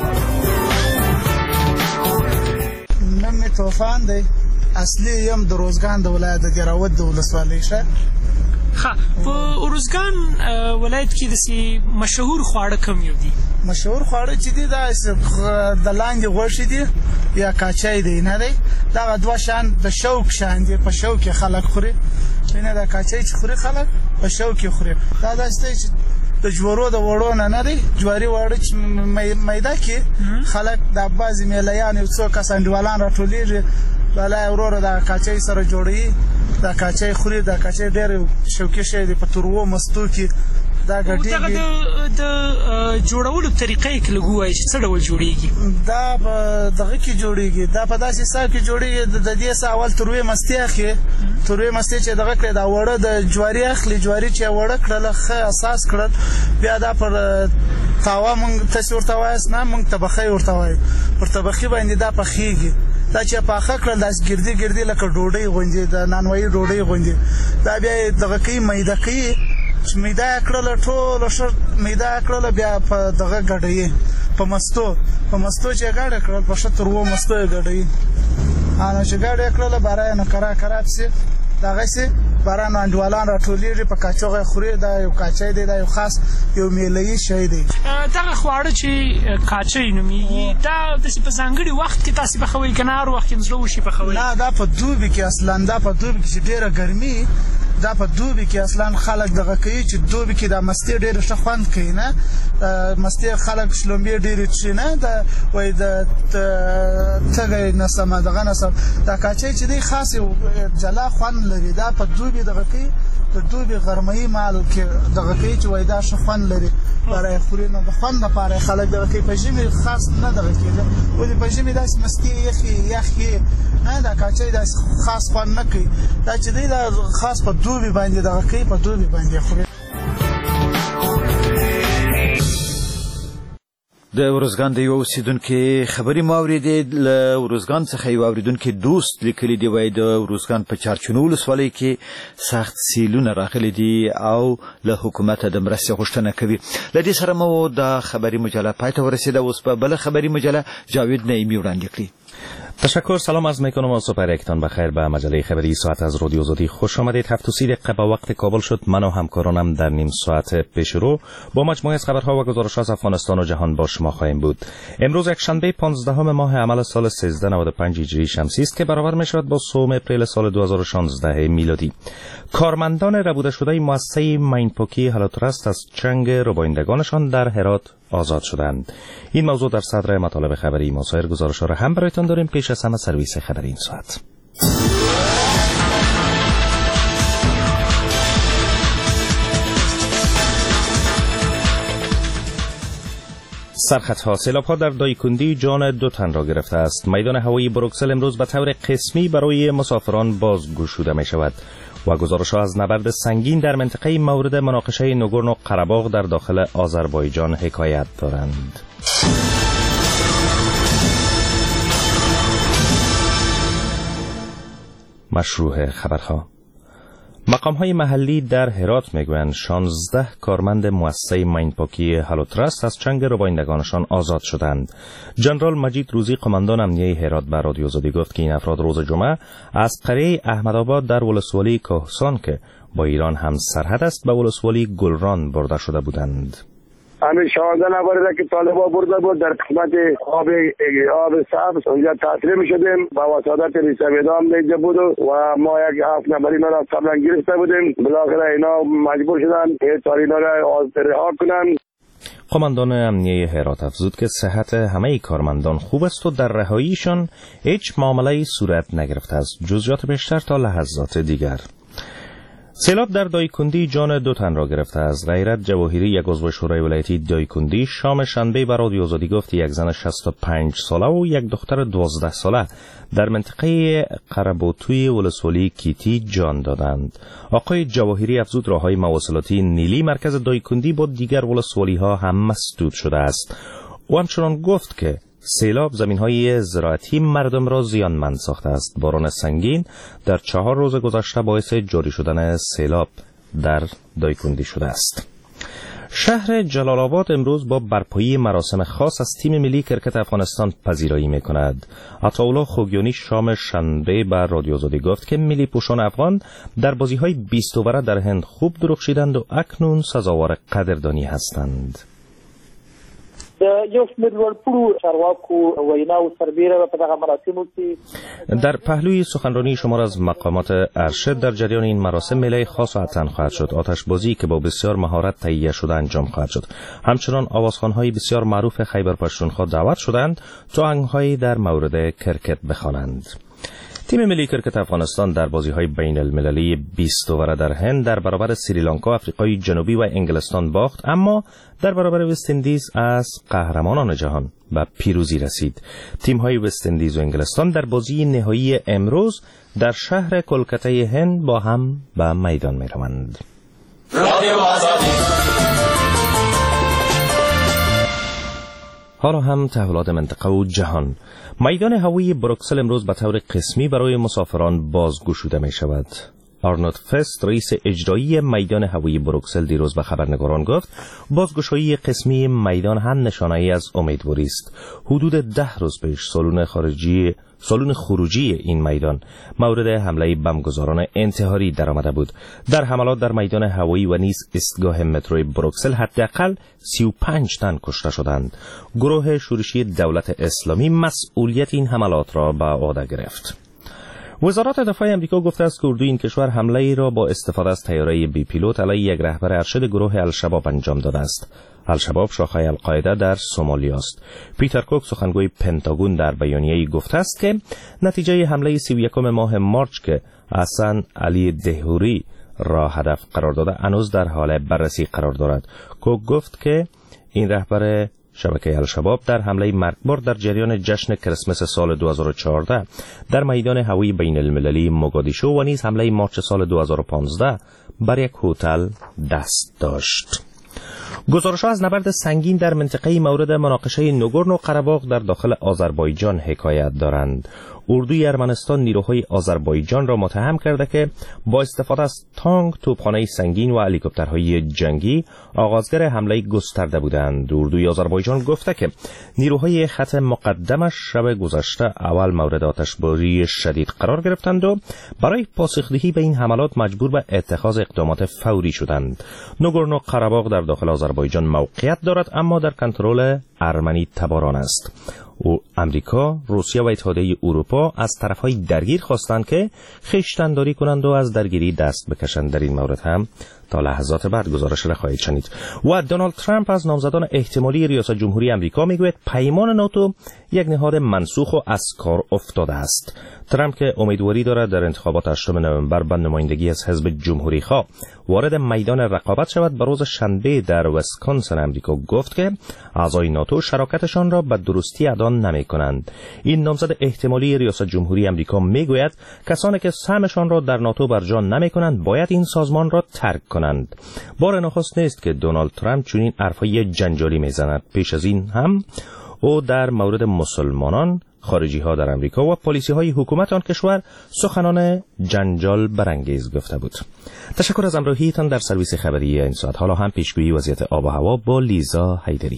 طوفان دی اصلي یم د روزګان د ولایت د ګراوت د ولسوالۍ ښه ښه په روزګان ولایت کې داسې مشهور خواړه کوم یو دي؟ مشهور خواړه چې دي دا د لاندې غوښې دي یا کاچای دی نه دی دغه دوه شیان د شوق شیان دي په شوق کې خلک خوري نه دا کاچای چې خوري خلک په شوق کې خوري دا داسې دی چې د جوارو د وړو نه نه دی جواري واړه چې میده کې خلک د بعضې میلیان یو څو کس انډیوالان راټولېږي بلای وروره د کاچۍ سره جوړوي دا کاچۍ خوري دا کاچۍ ډېر شوقي شی دی په تروو مستو کې دا ګډېږي. د جوړولو طریقه یې که لږ ووایي چې څه ډول جوړېږي؟ دا په دغه کې جوړېږي دا په داسې حساب کې جوړېږي د دې څه اول تروې مستې اخلي تروې مستې چې دغه کړې دا وړه د جواري اخلي جواري چې وړه کړله ښه اساس کړل بیا دا پر تاوا مونږ تاسې ورته وایاست نه مونږ طبخۍ ورته وایو پر طبخي باندې دا پخېږي دا چې پاخه کړل داسې ګردي ګردي لکه ډوډۍ غوندې د نانوایي ډوډۍ غوندې دا بیا یې دغه کوي میده کوي چې میده یې کړله ټوله ښه میده یې کړله بیا په دغه ګډوي په مستو په مستو چې یې ګډه کړل په ښه تروو مستو یې ګډوي نو چې ګډه یې کړله باره یې نو کرا کرا پسې دغسې باره نو انډیوالان راټولېږي په کاچوغه یې خوري دا یو کاچی دی دا یو خاص یو میلهیي شی دی. دغه خواړه چې کاچۍ نومیږي دا داسې په ځانګړي وخت کې تاسې پخوئ که نه هر وخت چې زړه وشي پخوئ؟ نه دا په دوبي کې اصلا دا په دوبي کې چې ډېره ګرمي دا په دوبي کې اصلا خلک دغه کوي چې دوبي کې دا مستې ډېره ښه خوند کوي نه مستې خلک شلومبې ډېرې څښي نه دا وایي د تږی نسم دغه نسم دا کاچۍ چې دی خاص یو جلا خوند لري دا په دوبي دغه کوي د دوبي غرمهیي مال کې دغه کوي چې وایي دا ښه خوند لري باره یې خوري نو د خوند لپاره خلک دغه کوي په ژمي خاص نه دغه کېږي ولې په ژمي داسې مستې یخې یخې دا کاچۍ داسې خاص خوند نه کوي دا چې دی دا خاص په دوبي باندې دغه کوي په دوبي باندې خوري. د ورزګان د یو اوسیدونکو خبري ماوریدې له ورزګان څخه یو اوریدونکو دوست لیکلي دی وای د ورزګان په چارچونو ولسوالۍ کې سخت سیلونه راغلي دي او له حکومت د مرستې غوښتنه کوي. له دې سره مو د خبري مجله پای ته ورسیده. اوس په بل خبري مجله جاوید نعیمی وړاندې کړي. تشکر. سلام عرض میکنم و صبح یکتان بخیر. به مجله خبری ساعت از رادیو آزادی خوش آمدید. هفت و سی دقیقه با وقت کابل شد. من و همکارانم در نیم ساعت پیش رو با مجموعه از خبرها و گزارش‌ها از افغانستان و جهان با شما خواهیم بود. امروز یک شنبه پانزدهم ماه عمل سال سیزده نود و پنج هجری شمسی است که برابر می‌شود با سوم اپریل سال دو هزار و شانزده میلادی. کارمندان ربوده شده مؤسسه ماینپاکی هالوترست از چنگ ربایندگانشان در هرات آزاد شدند. این موضوع در صدر مطالب خبری ما. سایر گزارش‌ها را هم برایتان داریم. پیش از همه سرویس خبری این ساعت. سرخطها. سیلاب‌ها در دایکندی جان دو تن را گرفته است. میدان هوایی بروکسل امروز به طور قسمی برای مسافران بازگشوده می شود و گزارش‌ها از نبرد سنگین در منطقه مورد مناقشه نگورنو قره‌باغ در داخل آذربایجان حکایت دارند. مشروع خبرها. مقام‌های محلی در هرات میگویند شانزده کارمند مؤسسه ماینپاکی هالوترست از چنگ ربایندگانشان آزاد شدند. جنرال مجید روزی قماندان امنیه هرات به رادیو آزادی گفت که این افراد روز جمعه از قریه احمدآباد در ولسوالی کهسان که با ایران هم سرحد است به ولسوالی گلران برده شده بودند. همین شانزده نفر که طالبا برده بود در قسمت آب آب سبز اونجا تعطیل می شدیم با وسادت ریسویدام دیده بود و ما یک هفت نفری اینا را قبلا گرفته بودیم. بالاخره اینا مجبور شدن که اینا را رها کنن. قماندان امنیه هرات افزود که صحت همه کارمندان خوب است و در رهاییشان هیچ معامله‌ای صورت نگرفته است. جزئیات بیشتر تا لحظات دیگر. سیلاب در دایکندی جان دو تن را گرفته است. غیرت جواهری یک عضو شورای ولایتی دایکندی شام شنبه به رادیو آزادی گفت یک زن شصت و پنج ساله و یک دختر دوازده ساله در منطقه قربوتوی ولسوالی کیتی جان دادند. آقای جواهری افزود راههای مواصلاتی نیلی مرکز دایکندی با دیگر ولسوالی ها هم مسدود شده است. او همچنان گفت که سیلاب زمین‌های زراعتی مردم را زیانمند ساخته است. باران سنگین در چهار روز گذشته باعث جاری شدن سیلاب در دایکندی شده است. شهر جلال آباد امروز با برپایی مراسم خاص از تیم ملی کرکت افغانستان پذیرایی می‌کند. عطاالله خوگیانی شام شنبه بر رادیو آزادی گفت که ملی پوشان افغان در بازی‌های بیست اووره در هند خوب درخشیدند و اکنون سزاوار قدردانی هستند. یو شمېر لوړپوړو چارواکو ویناو سربیره په دغه مراسمو کې در پهلوی سخنرانی شمار از مقامات ارشد در جریان این مراسم میله خاص و حتن خواهد شد. آتشبازی که با بسیار مهارت تهیه شده انجام خواهد شد. همچنان آوازخوان‌های بسیار معروف خیبر پختونخوا دعوت شدند تا آهنگ‌هایی در مورد کرکت بخوانند. تیم ملی کرکت افغانستان در بازی‌های بین المللی بیست اووره در هند در برابر سریلانکا، آفریقای جنوبی و انگلستان باخت، اما در برابر وست اندیز از قهرمانان جهان به پیروزی رسید. تیم‌های وست اندیز و انگلستان در بازی نهایی امروز در شهر کلکته هند با هم به میدان می‌روند. حالا هم تحولات منطقه و جهان. میدان هوایی بروکسل امروز به طور قسمی برای مسافران بازگشوده می شود. آرنولد فست رئیس اجرایی میدان هوایی بروکسل دیروز به خبرنگاران گفت بازگشایی قسمی میدان هم نشانه‌ای از امیدواری است. حدود ده روز پیش سالن خارجی سالن خروجی این میدان مورد حمله بمبگذاران انتحاری درآمده بود. در حملات در میدان هوایی و نیز ایستگاه متروی بروکسل حداقل سی و پنج تن کشته شدند. گروه شورشی دولت اسلامی مسئولیت این حملات را به عهده گرفت. وزارت دفاع امریکا گفته است که اردوی این کشور حمله ای را با استفاده از طیاره بی پیلوت علیه یک رهبر ارشد گروه الشباب انجام داده است. الشباب شاخه القاعده در سومالیا است. پیتر کوک سخنگوی پنتاگون در بیانیه‌ای گفته است که نتیجه حمله سی و یکم ماه مارچ که حسن علی دهوری را هدف قرار داده هنوز در حال بررسی قرار دارد. کوک گفت که این رهبر شبکه الشباب در حمله مرگبار در جریان جشن کریسمس سال دو هزار و چهارده در میدان هوایی بین المللی موگادیشو و نیز حمله مارچ سال دو هزار و پانزده بر یک هتل دست داشت. گزارش‌ها از نبرد سنگین در منطقه مورد مناقشه نوگورنو قره‌باغ در داخل آذربایجان حکایت دارند. اردوی ارمنستان نیروهای آذربایجان را متهم کرده که با استفاده از تانک، توپخانه سنگین و هلیکوپترهای جنگی آغازگر حمله گسترده بودند. اردوی آذربایجان گفته که نیروهای خط مقدمش شب گذشته اول مورد آتشباری شدید قرار گرفتند و برای پاسخدهی به این حملات مجبور به اتخاذ اقدامات فوری شدند. نوگورنو قره‌باغ در داخل آذربایجان موقعیت دارد اما در کنترل ارمنی تباران است. و امریکا، روسیه و اتحادیه اروپا از طرفهای درگیر خواستند که خویشتن‌داری کنند و از درگیری دست بکشند. در این مورد هم تا لحظات بعد گزارش را خواهید شنید. و دونالد ترامپ از نامزدان احتمالی ریاست جمهوری آمریکا میگوید پیمان ناتو یک نهاد منسوخ و از کار افتاده است. ترامپ که امیدواری دارد در انتخابات هشتم نوامبر به نمایندگی از حزب جمهوری خواه وارد میدان رقابت شود، به روز شنبه در ویسکانسن آمریکا گفت که اعضای ناتو شراکتشان را به درستی ادا نمی‌کنند. این نامزد احتمالی ریاست جمهوری آمریکا میگوید کسانی که سهمشان را در ناتو برجا نمی‌کنند باید این سازمان را ترک کنند. بار نخست نیست که دونالد ترامپ چنین حرفای جنجالی میزند. پیش از این هم او در مورد مسلمانان، خارجی ها در امریکا و پلیسی های حکومت آن کشور سخنان جنجال برانگیز گفته بود. تشکر از همراهیتان در سرویس خبری این ساعت. حالا هم پیشگویی وضعیت آب و هوا با لیزا حیدری.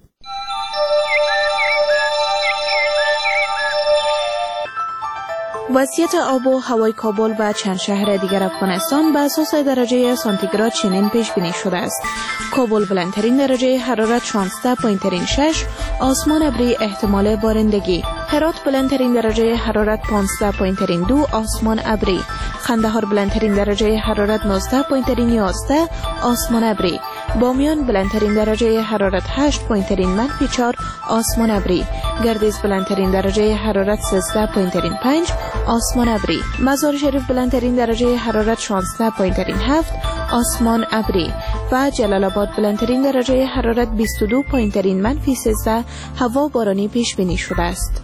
وضعیت آب و هوای کابل و چند شهر دیگر افغانستان به اساس درجه سانتیگراد چنین پیش بینی شده است: کابل بلندترین درجه حرارت شانزده و شش، آسمان ابری احتمال بارندگی. هرات بلندترین درجه حرارت پانزده و دو، آسمان ابری. قندهار بلندترین درجه حرارت نوزده و یازده، آسمان ابری. بامیان بلندترین درجه حرارت هشت و منفی چهار، آسمان ابری. گردیز بلندترین درجه حرارت سیزده و پنج، آسمان ابری. مزار شریف بلندترین درجه حرارت شانزده و هفت، آسمان ابری. و جلال آباد بلندترین درجه حرارت بیست و دو و منفی سیزده، هوا بارانی پیش بینی شده است.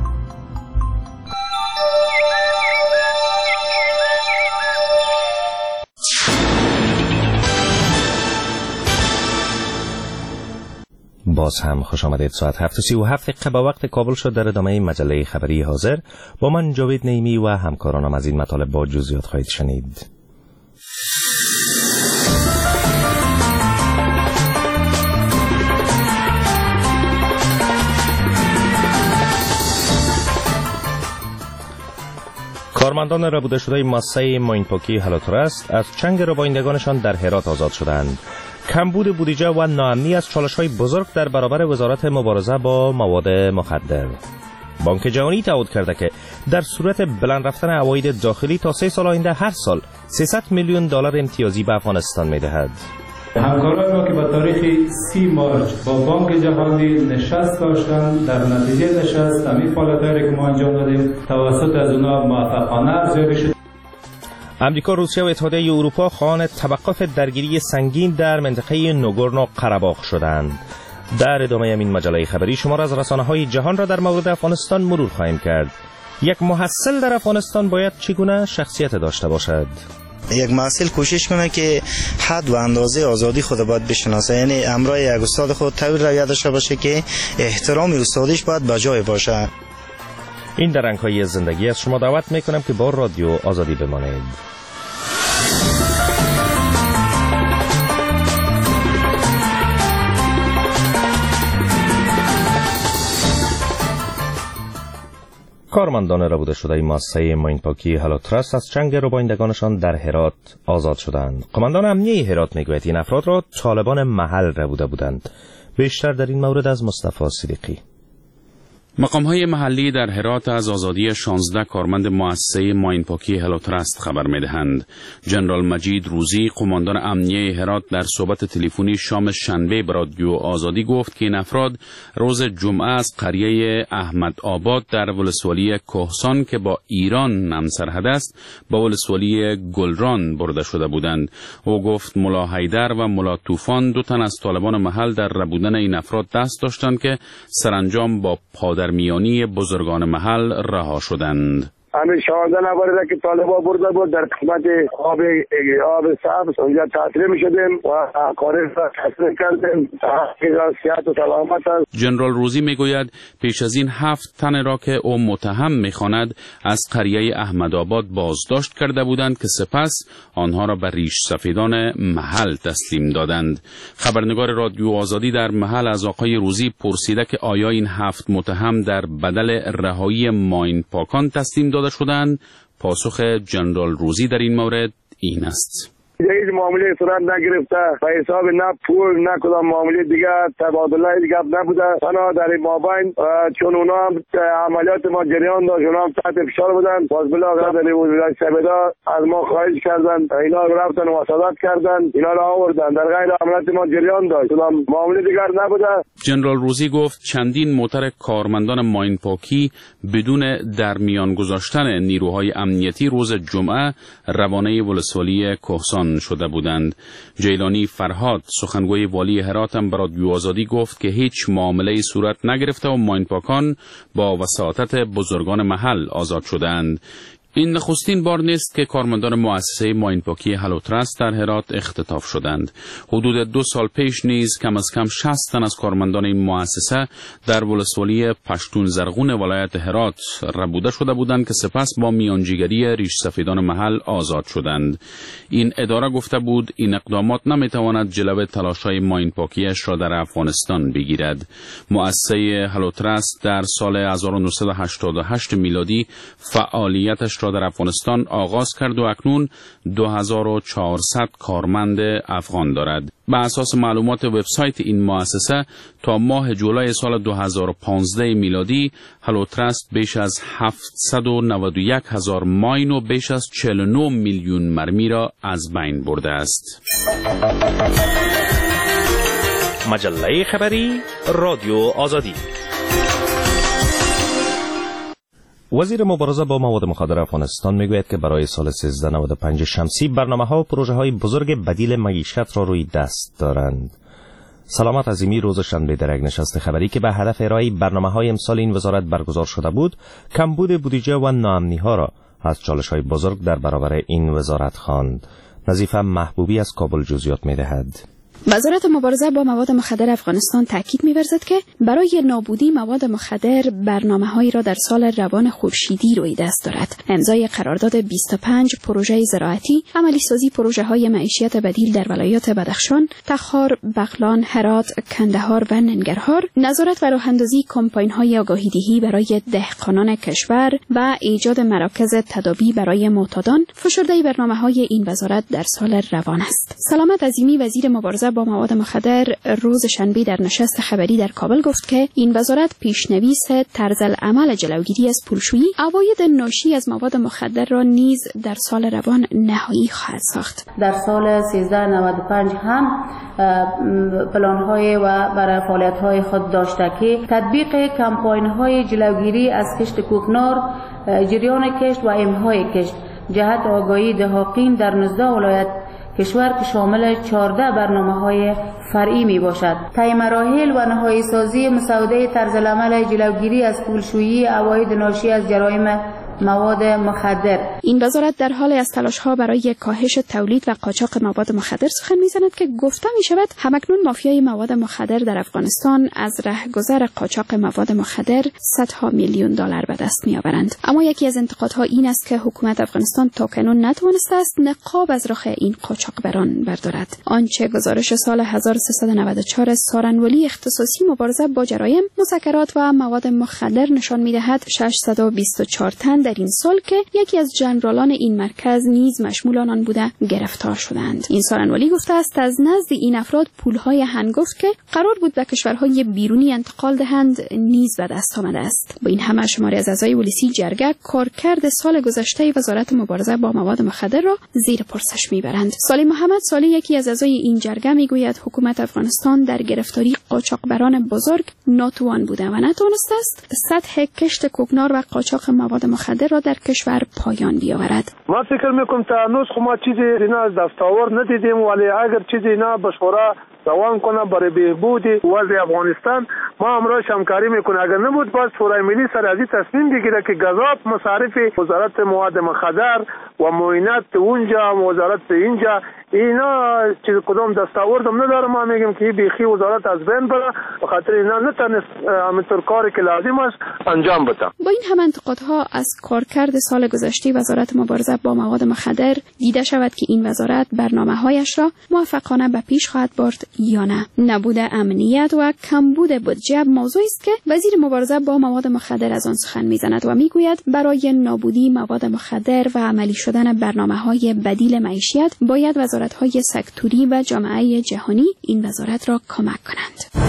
باز هم خوش آمدید. ساعت هفت و سی و هفت دقیقه با وقت کابل شد. در ادامه مجله خبری حاضر با من جاوید نیمی و همکارانم از این مطالب با جزئیات خواهید شنید. کارمندان ربوده شده مؤسسه ماینپاکی هلوترست از چنگ ربایندگانشان در هرات آزاد شدند. کمبود بودجه و ناامنی از چالش‌های بزرگ در برابر وزارت مبارزه با مواد مخدر. بانک جهانی تعهد کرده که در صورت بلند رفتن عواید داخلی تا سه سال آینده هر سال سیصد میلیون دلار امتیازی به افغانستان می‌دهد. همکاران ما که به تاریخ سی مارچ با بانک جهانی نشست داشتند، در نتیجه نشست همین فعالیت‌هایی که ما انجام دادیم توسط از اونا موفقانه ارزیابی شد. امریکا، روسیه و اتحادیه اروپا خواهان توقف درگیری سنگین در منطقه نوگورنو قره‌باغ شدند. در ادامه این مجله خبری شمار از رسانه‌های جهان را در مورد افغانستان مرور خواهیم کرد. یک محصل در افغانستان باید چگونه شخصیت داشته باشد؟ یک محصل کوشش کنه که حد و اندازه آزادی خود باید بشناسه، یعنی امرای یک استاد خود طوری رویه داشته باشه که احترام استادش باید بجای باشه. این در رنگ‌های زندگی از شما دعوت میکنم که با رادیو آزادی بمانید. کارمندان ربوده شده مؤسسه ماینپاکی هلوترست از چنگ ربایندگانشان در هرات آزاد شدند. قماندان امنیه هرات میگوید این افراد را طالبان محل ربوده بودند. بیشتر در این مورد از مصطفی صدیقی. مقام‌های محلی در هرات از آزادی شانزده کارمند مؤسسه ماینپاکی هلوترست خبر می‌دهند. جنرال مجید روزی، قماندان امنیه هرات، در صحبت تلفنی شام شنبه به رادیو آزادی گفت که این افراد روز جمعه از قریه احمد آباد در ولسوالی کهسان که با ایران همسرحد است، با ولسوالی گلران برده شده بودند. او گفت ملا حیدر و ملا طوفان، دو تن از طالبان محل، در ربودن این افراد دست داشتند که سرانجام با پادر میانی بزرگان محل رها شدند. همین شانزده نفری که طالبا برده بود در قسمت آب آب سبز اونجا تعطیل می‌شدیم و کارش را تصدیق کردیم. صحت و سلامت است. جنرال روزی میگوید پیش از این هفت تن را که او متهم می‌خواند از قریه احمدآباد بازداشت کرده بودند که سپس آنها را به ریش سفیدان محل تسلیم دادند. خبرنگار رادیو آزادی در محل از آقای روزی پرسیده که آیا این هفت متهم در بدل رهایی ماین پاکان تسلیم داده شدند. پاسخ جنرال روزی در این مورد این است: هیچ معامله صورت نگرفته به حساب نه پول نه کدام معامله دیگه تبادله دیگه نبوده. تنها در این مابین چون اونا هم عملیات ما جریان داشت، اونا هم تحت فشار بودن، باز بالاخره در وزارت سبدا از ما خواهش کردن، اینا رو رفتن مصادقت کردن، اینا رو آوردن. در غیر عملیات ما جریان داشت، کدام معامله دیگر نبوده. جنرال روزی گفت چندین موتر کارمندان ماین پاکی بدون در میان گذاشتن نیروهای امنیتی روز جمعه روانه ولسوالی کهسان شده بودند. جیلانی فرهاد سخنگوی والی هرات هم برای رادیو آزادی گفت که هیچ معامله صورت نگرفته و ماین پاکان با وساطت بزرگان محل آزاد شدند. این نخستین بار نیست که کارمندان مؤسسه ماین پاکی هلوترست در هرات اختطاف شدند. حدود دو سال پیش نیز کم از کم شصت تن از کارمندان این مؤسسه در ولسوالی پشتون زرغون ولایت هرات ربوده شده بودند که سپس با میانجیگری ریش سفیدان محل آزاد شدند. این اداره گفته بود این اقدامات نمیتواند جلوه تلاش‌های ماین پاکیش را در افغانستان بگیرد. مؤسسه هلوترست در سال هزار و نهصد و هشتاد و هشت میلادی فعالیتش را در افغانستان آغاز کرد و اکنون دو هزار و چهارصد کارمند افغان دارد. به اساس معلومات وبسایت این مؤسسه تا ماه جولای سال دو هزار و پانزده میلادی هلوترست بیش از هفتصد و نود و یک هزار ماین و بیش از چهل و نه میلیون مرمی را از بین برده است. مجله خبری رادیو آزادی. وزیر مبارزه با مواد مخدر افغانستان میگوید که برای سال سیزده نود و پنج شمسی برنامه‌ها و پروژه‌های بزرگ بدیل معیشت را روی دست دارند. سلامت عظیمی روز شنبه در یک نشست خبری که به هدف ارائه برنامه‌های امسال این وزارت برگزار شده بود، کمبود بودجه و ناامنی‌ها را از چالش‌های بزرگ در برابر این وزارت خواند. نظیفه محبوبی از کابل جزئیات می‌دهد. وزارت مبارزه با مواد مخدر افغانستان تاکید می‌ورزد که برای نابودی مواد مخدر برنامه‌هایی را در سال روان خورشیدی روی دست دارد. امضای قرارداد بیست و پنج پروژه زراعتی، عملی سازی پروژه‌های معیشت بدیل در ولایات بدخشان، تخار، بغلان، هرات، کندهار و ننگرهار، نظارت و راه‌اندازی کمپاین‌های آگاهی‌دهی برای دهقانان کشور و ایجاد مراکز تداوی برای معتادان، فشرده برنامه‌های این وزارت در سال روان است. سلامت عظیمی وزیر مبارزه با مواد مخدر روز شنبه در نشست خبری در کابل گفت که این وزارت پیشنویس طرز العمل جلوگیری از پولشویی، عواید ناشی از مواد مخدر را نیز در سال روان نهایی خواهد ساخت. در سال سیزده نود و پنج هم پلان‌های و برای فعالیت‌های خود داشته که تطبیق کمپاین‌های جلوگیری از کشت کوکنار، جریان کشت و ایمهای کشت، جهت آگاهی دهقان در نوزده ولایت کشور که شامل چهارده برنامه‌های فرعی می باشد. طی مراحل و نهایی سازی مسوده طرز العمل جلوگیری از پولشویی، عواید ناشی از جرایم مواد مخدر. این وزارت در حال از تلاش‌ها برای کاهش تولید و قاچاق مواد مخدر سخن می‌زند که گفته می‌شود همکنون مافیای مواد مخدر در افغانستان از رهگذر قاچاق مواد مخدر صدها میلیون دلار به دست می‌آورند. اما یکی از انتقادها این است که حکومت افغانستان تاکنون نتوانسته است نقاب از راه این قاچاقبران بردارد. آنچه گزارش سال هزار و سیصد و نود و چهار سارنولی اختصاصی مبارزه با جرایم، مسکرات و مواد مخدر نشان می‌دهد ششصد و بیست و چهار تن در این سال که یکی از جنرالان این مرکز نیز مشمول آن بوده گرفتار شدند. این سارنولی گفته است از نزد این افراد پولهای هنگفت که قرار بود به کشورهای بیرونی انتقال دهند نیز به دست آمده است. با این همه شماری از اعضای ولسی جرگه کارکرد سال گذشته وزارت مبارزه با مواد مخدر را زیر پرسش میبرند. سالی محمد سالی یکی از اعضای این جرگه میگوید حکومت افغانستان در گرفتاری قاچاقبران بزرگ ناتوان بوده و نتوانسته است سطح کشت کوکنار و قاچاق مواد مخدر را در کشور پایان بیاورد. ما فکر میکنم تا هنوز خو ما چیزی اینا از دستاورد ندیدیم، ولی اگر چیزی اینا به شورا روان کنه برای بهبود وضع افغانستان. ما امروز همکاری میکنه. اگر نبود پس شورای ملی سرحدی تصمیم بگیره که گزاف مصارف وزارت مواد مخدر و معاینات اونجا و وزارت اینجا اینا چیز کدام دستاورد هم نداره. ما میگیم که بیخی وزارت از بین بره، بخاطر اینا نتونست همینطور کاری که لازم است انجام بده. با این هم انتقادها از کارکرد سال گذشته وزارت مبارزه با مواد مخدر دیده شود که این وزارت برنامه‌هایش را موفقانه به پیش خواهد برد یا نه. نبود امنیت و کمبود بودجه موضوعی است که وزیر مبارزه با مواد مخدر از آن سخن میزند و میگوید برای نابودی مواد مخدر و عملی شدن برنامه‌های بدیل معیشت باید وزارت‌های سکتوری و جامعه جهانی این وزارت را کمک کنند.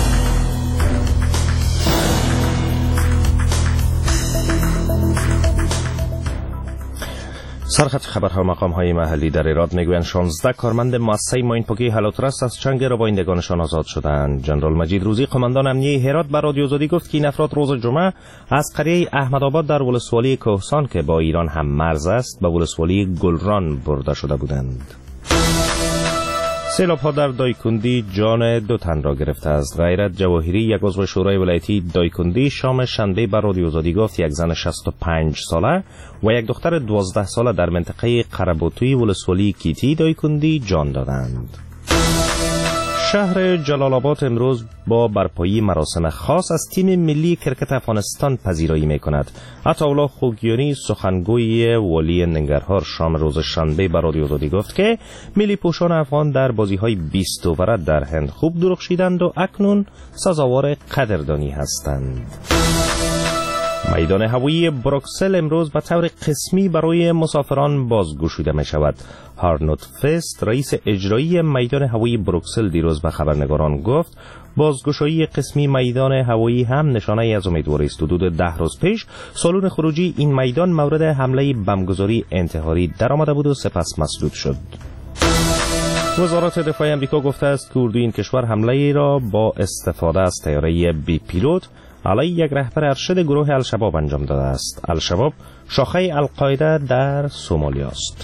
سرخط خبرها مقام های محلی در ایراد میگویند شانزده کارمند مؤسسه ماینپاکی هلوترست از چنگ روایندگانشان آزاد شدند. جنرال مجید روزی قماندان امنیه هرات به رادیو آزادی گفت که این افراد روز جمعه از قریه احمدآباد در ولسوالی کوهسان که با ایران هم مرز است به ولسوالی گلران برده شده بودند. سیلاب ها در دایکندی جان دو تن را گرفته است. غیرت جواهری یک عضو شورای ولایتی دایکندی شام شنبه بر رادیو آزادی گفت یک زن شصت و پنج ساله و یک دختر دوازده ساله در منطقه قربوتوی ولسوالی کیتی دایکندی جان دادند. شهر جلال آباد امروز با برپایی مراسم خاص از تیم ملی کرکت افغانستان پذیرایی می‌کند. عطاالله خوگیانی سخنگوی والی ننگرهار شام روز شنبه به رادیو آزادی گفت که ملی پوشان افغان در بازی‌های بیست اووره در هند خوب درخشیدند و اکنون سزاوار قدردانی هستند. میدان هوایی بروکسل امروز به طور قسمی برای مسافران بازگشوده می شود. هارنوت فست رئیس اجرایی میدان هوایی بروکسل دیروز به خبرنگاران گفت بازگشایی قسمی میدان هوایی هم نشانه از امیدواری است. حدود ده روز پیش سالن خروجی این میدان مورد حمله بمبگذاری انتحاری درآمده بود و سپس مسدود شد. وزارت دفاع امریکا گفته است که اردوی این کشور حمله ای را با استفاده از طیاره بی پیلوت علیه یک رهبر ارشد گروه الشباب انجام داده است. الشباب شاخه القاعده در سومالیا است.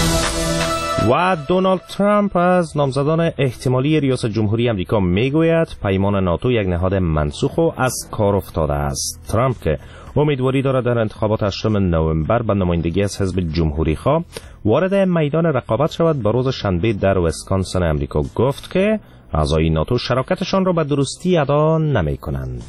و دونالد ترامپ از نامزدان احتمالی ریاست جمهوری امریکا میگوید پیمان ناتو یک نهاد منسوخ و از کار افتاده است. ترامپ که امیدواری دارد در انتخابات هشتم نوامبر به نمایندگی از حزب جمهوری خواه وارد میدان رقابت شود به روز شنبه در ویسکانسن امریکا گفت که اعضای ناتو شراکتشان را به درستی ادا نمی کنند.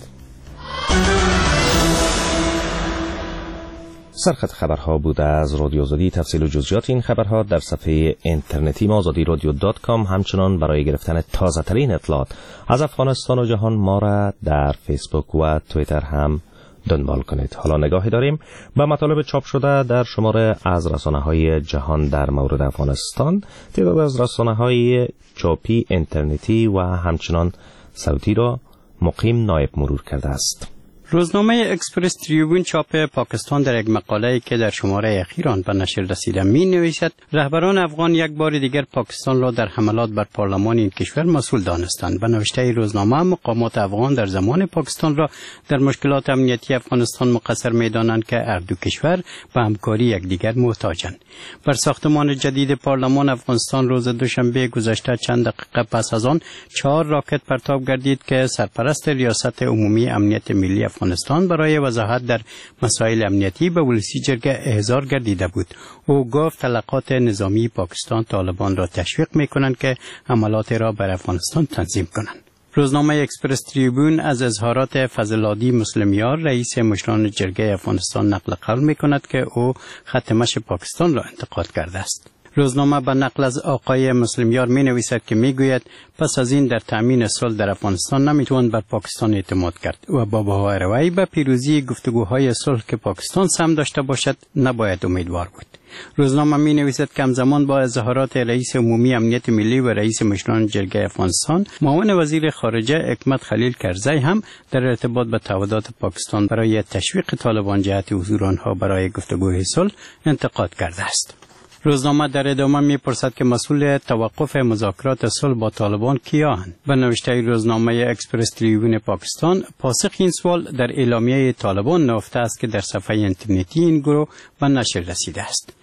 سرخط خبرها بوده از رادیو آزادی. تفصیل و جزئیات این خبرها در صفحه اینترنتی ما آزادی رادیو دات کام. همچنان برای گرفتن تازه ترین اطلاعات از افغانستان و جهان ما را در فیسبوک و توییتر هم دنبال کنید. حالا نگاهی داریم به مطالب چاپ شده در شماره از رسانه‌های جهان در مورد افغانستان. تعداد از رسانه‌های چاپی، اینترنتی و همچنان صوتی را مقیم نایب مرور کرده است. روزنامه اکسپرس تریبون چاپ پاکستان در یک مقاله‌ای که در شماره اخیر آن به نشر رسیده می‌نویسد رهبران افغان یک بار دیگر پاکستان را در حملات بر پارلمان این کشور مسئول دانستند. به نوشته روزنامه مقامات افغان در زمان پاکستان را در مشکلات امنیتی افغانستان مقصر می‌دانند که هر دو کشور به همکاری یکدیگر محتاجند. بر ساختمان جدید پارلمان افغانستان روز دوشنبه گذشته چند دقیقه پس از آن چهار راکت پرتاب گردید که سرپرست ریاست عمومی امنیت ملی افغانستان برای وضاحت در مسائل امنیتی به ولسی جرگه احضار گردیده بود. او گفت طلقات نظامی پاکستان طالبان را تشویق می‌کنند که حملات را بر افغانستان تنظیم کنند. روزنامه اکسپرس تریبون از اظهارات فضل‌العادی مسلمیار رئیس مشران جرگه افغانستان نقل قول می‌کند که او خط مشی پاکستان را انتقاد کرده است. روزنامه به نقل از آقای مسلمیار می نویسد که می گوید پس از این در تأمین صلح در افغانستان نمی توان بر پاکستان اعتماد کرد و با باوری به پیروزی گفتگوهای صلح که پاکستان سهم داشته باشد نباید امیدوار بود. روزنامه می نویسد که همزمان با اظهارات رئیس عمومی امنیت ملی و رئیس مشران جرگه افغانستان معاون وزیر خارجه حکمت خلیل کرزی هم در ارتباط به تعهدات پاکستان برای تشویق طالبان جهت حضور آنها برای گفتگوی صلح انتقاد کرده است. روزنامه در ادامه می‌پرسد که مسئول توقف مذاکرات صلح با طالبان کیاند؟ به نوشته روزنامه اکسپرس تریبون پاکستان پاسخ این سوال در اعلامیه طالبان نهفته است که در صفحه اینترنتی این گروه به نشر رسیده است.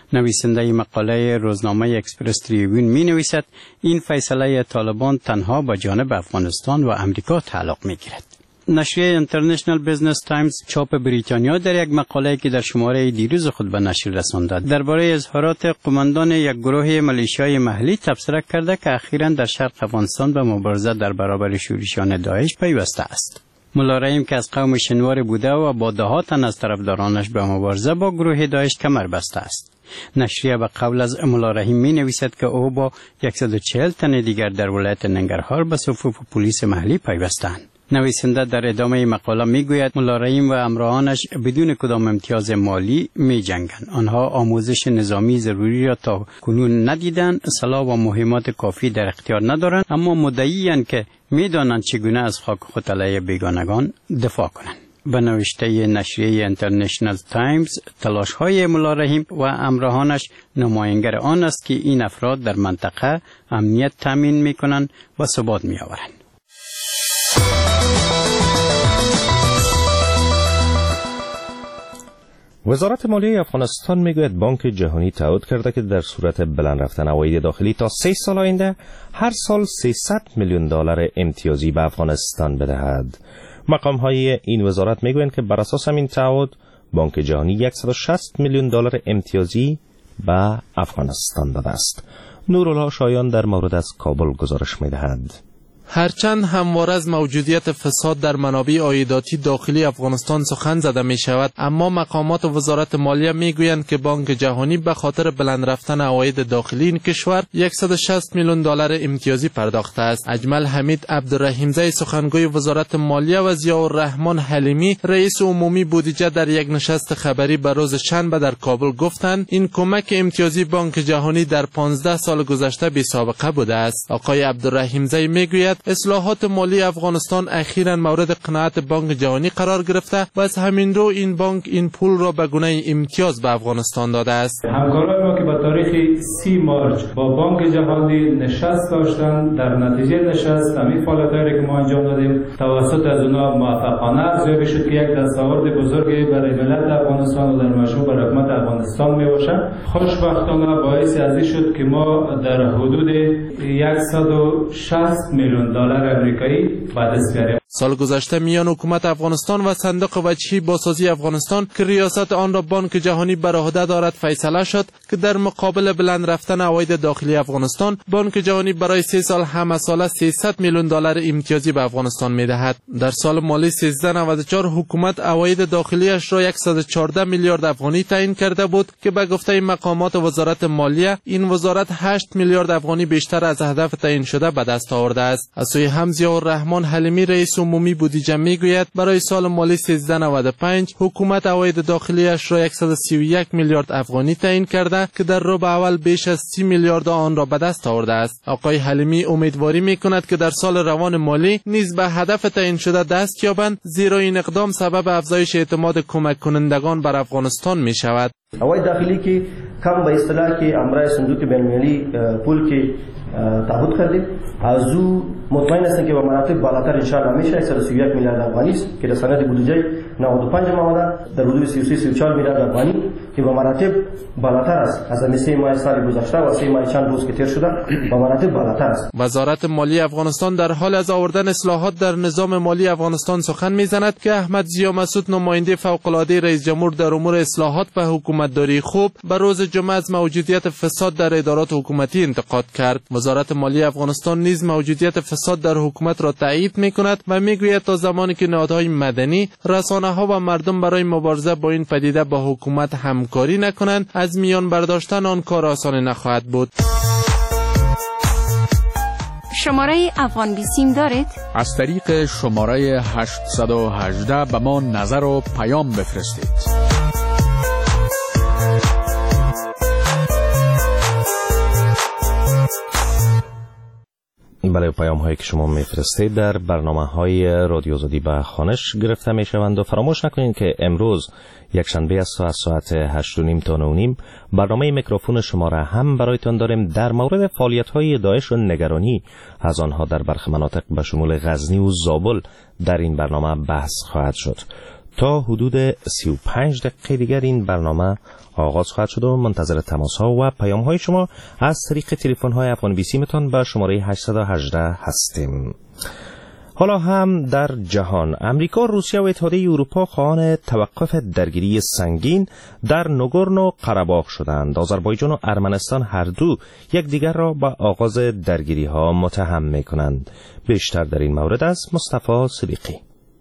نویسنده مقاله روزنامه اکسپرس تریبون می نویسد این فیصله طالبان تنها به جانب افغانستان و امریکا تعلق می گیرد. نشریه اینترنشنال بیزنس تایمز چاپ بریتانیا در یک مقاله که در شماره دیروز خود به نشر رسانده درباره اظهارات قماندان یک گروه ملیشیای محلی تبصره کرده که اخیراً در شرق افغانستان به مبارزه در برابر شورشیان داعش پیوسته است. ملا رحیم که از قوم شنوار بوده و با ده تن از طرفدارانش به مبارزه با گروه داعش کمر بسته است. نشریه به قول از ملا رحیم می نویسد که او با صد و چهل تن دیگر در ولایت ننگرهار به صفوف پلیس محلی پیوستند. نویسنده در ادامه مقاله می گوید ملا رحیم و همراهانش بدون کدام امتیاز مالی می جنگند. آنها آموزش نظامی ضروری را تا کنون ندیدند، سلاح و مهمات کافی در اختیار ندارند، اما مدعی‌اند که می دانند چگونه از خاک خود علیه بیگانگان دفاع کنند. به نوشته نشریه اینترنشنال تایمز تلاش های ملا رحیم و همراهانش نمایانگر آن است که این افراد در منطقه امنیت تامین می کنند و ثبات می آورند. وزارت مالیه افغانستان میگوید بانک جهانی تعهد کرده که در صورت بلند رفتن عواید داخلی تا سه سال آینده هر سال سیصد میلیون دلار امتیازی به افغانستان بدهد. مقام های این وزارت میگویند که بر اساس همین تعهد بانک جهانی صد و شصت میلیون دلار امتیازی به افغانستان داده است. نورالله شایان در مورد از کابل گزارش میدهد. هرچند همواره از موجودیت فساد در منابع عایداتی داخلی افغانستان سخن زده می شود، اما مقامات وزارت مالیه می گویند که بانک جهانی به خاطر بلند رفتن عواید داخلی این کشور صد و شصت میلیون دلار امتیازی پرداخته است. اجمل حمید عبدالرحیمزی سخنگوی وزارت مالیه و ضیاءالرحمن حلیمی رئیس عمومی بودجه در یک نشست خبری به روز شنبه در کابل گفتند این کمک امتیازی بانک جهانی در پانزده سال گذشته بی سابقه بوده است. آقای عبدالرحیمزی می گوید اصلاحات مالی افغانستان اخیراً مورد قناعت بانک جهانی قرار گرفته و از همین رو این بانک این پول را به گونه امتیاز به افغانستان داده است. همکاران ما که به تاریخ سی مارچ با بانک جهانی نشست داشتند، در نتیجه نشست همین فعالیت‌هایی که ما انجام دادیم توسط از اونها موفقانه ارزیابی شد که یک دستاورد بزرگی برای ملت افغانستان و در مشروع بر حکومت افغانستان میباشد. خوشبختانه باعث ازی شد که ما در حدود صد و شصت میلیون دلار آمریکایی به دست بیاریم. سال گذشته میان حکومت افغانستان و صندوق وجهی بازسازی افغانستان که ریاست آن را بانک جهانی بر عهده دارد فیصله شد که در مقابل بلند رفتن عواید داخلی افغانستان بانک جهانی برای سه سال همه ساله سیصد میلیون دلار امتیازی به افغانستان میدهد. در سال مالی سیزده نود و چهار حکومت عواید داخلیش را صد و چهارده میلیارد افغانی تعیین کرده بود که به گفته مقامات وزارت مالیه این وزارت هشت میلیارد افغانی بیشتر از هدف تعیین شده به دست آورده است. از سوی هم ضیاءالرحمن حلیمی رئیس عمومی بودجه میگوید برای سال مالی سیزده نود و پنج حکومت عواید داخلیش را صد و سی و یک میلیارد افغانی تعیین کرده که در ربع اول بیش از سی میلیارد آن را به دست آورده است. آقای حلیمی امیدواری میکند که در سال روان مالی نیز به هدف تعیین شده دست یابند، زیرا این اقدام سبب افزایش اعتماد کمک کنندگان بر افغانستان می شود. عواید داخلی که کم به اصطلاح که امرای صندوق بین‌المللی پول که تعهد کردیم از او مطمئن هستیم که به مراتب بالاتر ان شاء الله میشه صد و سی و یک میلیارد افغانی است که در سند بودجه نود و پنج آمده در حدود سی و سه سی و چهار میلیارد افغانی که به مراتب بالاتر است از سه ماه سال گذشته و سه ماه چند روز که تیر شده به مراتب بالاتر است. وزارت مالی افغانستان در حال از آوردن اصلاحات در نظام مالی افغانستان سخن میزند که احمد ضیا مسعود نماینده فوق العاده رئیس جمهور در امور اصلاحات و حکومتداری خوب به روز جمعه از موجودیت فساد در ادارات حکومتی انتقاد کرد. وزارت مالی افغانستان نیز موجودیت فساد در حکومت را تایید می‌کند و می‌گوید تا زمانی که نهادهای مدنی، رسانه‌ها و مردم برای مبارزه با این پدیده با حکومت همکاری نکنند، از میان برداشتن آن کار آسان نخواهد بود. شماره افغان بیسیم دارید؟ از طریق شماره هشتصد و هجده به ما نظر و پیام بفرستید. برای پیام هایی که شما میفرستید در برنامه های رادیو آزادی به خوانش گرفته می شوند و فراموش نکنید که امروز یک شنبه است و از ساعت هشت و نیم تا نه و نیم برنامه میکروفون شما را هم برایتان داریم در مورد فعالیت های داعش و نگرانی از آنها در برخی مناطق به شمول غزنی و زابل در این برنامه بحث خواهد شد. تا حدود سی و پنج دقیقه دیگر این برنامه آغاز خواهد شد و منتظر تماس ها و پیام های شما از طریق تلفن های افغان بیسی متان به شماره هشت یک هشت هستیم. حالا هم در جهان، امریکا، روسیه و اتحادیه اروپا خواهان توقف درگیری سنگین در نگورنو قره‌باغ شدند. آذربایجان و ارمنستان هر دو یکدیگر را به آغاز درگیری ها متهم می‌کنند. بیشتر در این مورد از مصطفی صدیقی.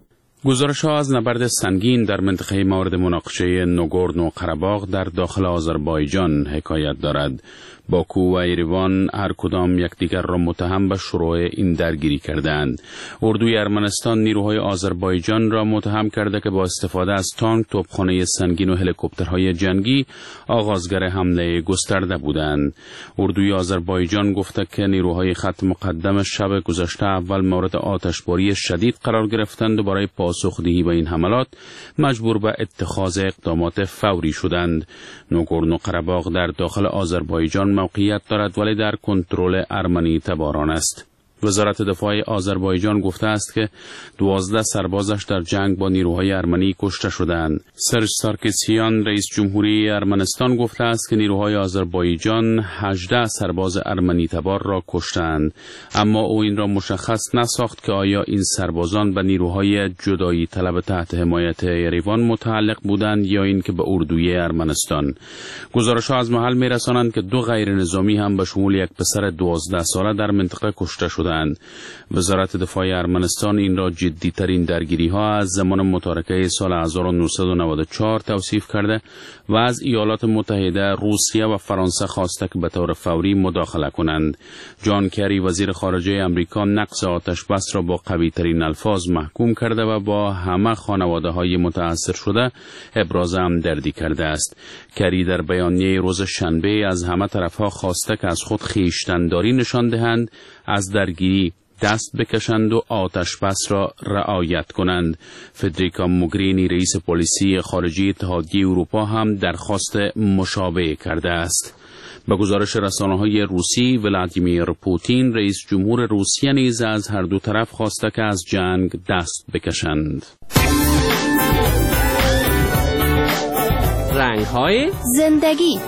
گزارش ها از نبرد سنگین در منطقه مورد مناقشه نگورنو قره‌باغ در داخل آذربایجان حکایت دارد. باکو و ایروان هر کدام یکدیگر را متهم به شروع این درگیری کردند. اردوی ارمنستان نیروهای آذربایجان را متهم کرده که با استفاده از تانک، توپخانه سنگین و هلیکوپترهای جنگی آغازگر حمله گسترده بودند. اردوی آذربایجان گفته که نیروهای خط مقدم شب گذشته اول مورد آتشباری شدید قرار گرفتند و برای پاسخدهی به این حملات مجبور به اتخاذ اقدامات فوری شدند. نگورنو قره‌باغ در داخل آذربایجان موقعیت دارد ولی در کنترل ارمنی تباران است. وزارت دفاع آذربایجان گفته است که دوازده سربازش در جنگ با نیروهای ارمنی کشته شدند. سرژ سارکسیان رئیس جمهوری ارمنستان گفته است که نیروهای آذربایجان هجده سرباز ارمنی تبار را کشتند، اما او این را مشخص نساخت که آیا این سربازان به نیروهای جدایی طلب تحت حمایت ایروان متعلق بودند یا اینکه به اردوی ارمنستان. گزارش‌ها از محل می‌رسانند که دو غیر نظامی هم به شمول یک پسر دوازده ساله در منطقه کشته شدند. وزارت دفاع ارمنستان این را جدی ترین درگیری ها از زمان متارکه سال هزار و نهصد و نود و چهار توصیف کرده و از ایالات متحده، روسیه و فرانسه خواسته که به طور فوری مداخله کنند. جان کری وزیر خارجه امریکا نقض آتش بس را با قوی ترین الفاظ محکوم کرده و با همه خانواده های متاثر شده ابراز همدردی کرده است. کری در بیانیه روز شنبه از همه طرفها خواسته که از خود خویشتن‌داری نشان دهند، از درگیری دست بکشند و آتش بس را رعایت کنند. فدریکا موگرینی رئیس پلیسی خارجی اتحادیه اروپا هم درخواست مشابه کرده است. به گزارش رسانه‌های روسی، ولادیمیر پوتین رئیس جمهور روسیه نیز از هر دو طرف خواسته که از جنگ دست بکشند. رنگ‌های زندگی.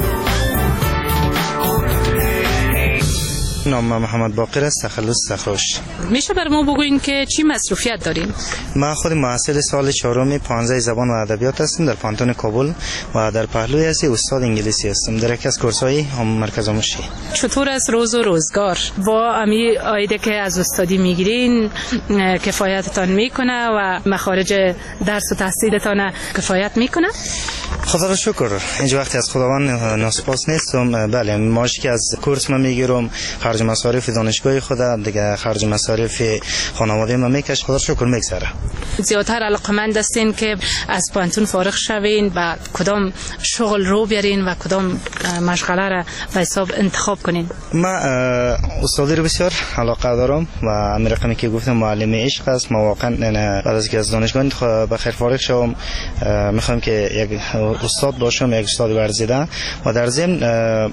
نام محمد باقر است، تخلص سخروش. میشه بر ما بگوین که چی مصروفیت دارین؟ من خود محصل سال چهارم پانزده زبان و ادبیات هستم در پانتون کابل و در پهلوی هستی استاد انگلیسی هستم در یک از کورس‌های هم مرکز آموزشی. چطور است روز و روزگار؟ با امی آیده که از استادی میگیرین کفایتتان میکنه و مخارج درس و تحصیلتان کفایت میکنه؟ خدا را شکر. اینجا وقتی از خداوند ناسپاس نیستم. بله، ماشی که از کورس من میگیرم، خرج مصارف دانشگاه خودم، دیگه خرج مصارف خانواده من میکشه. خدا را شکر میگذره. زیادتر علاقمند هستین که از پانتون فارغ شوین و کدام شغل رو بیارین و کدام مشغله را به حساب انتخاب کنین؟ من استادی رو بسیار علاقه دارم و همین رقمی که گفتم معلم عشق است. ما واقعا بعد از که از دانشگاه به خیر فارغ شوم میخوام که یک استاد باشم، یک استاد ورزیده و در ضمن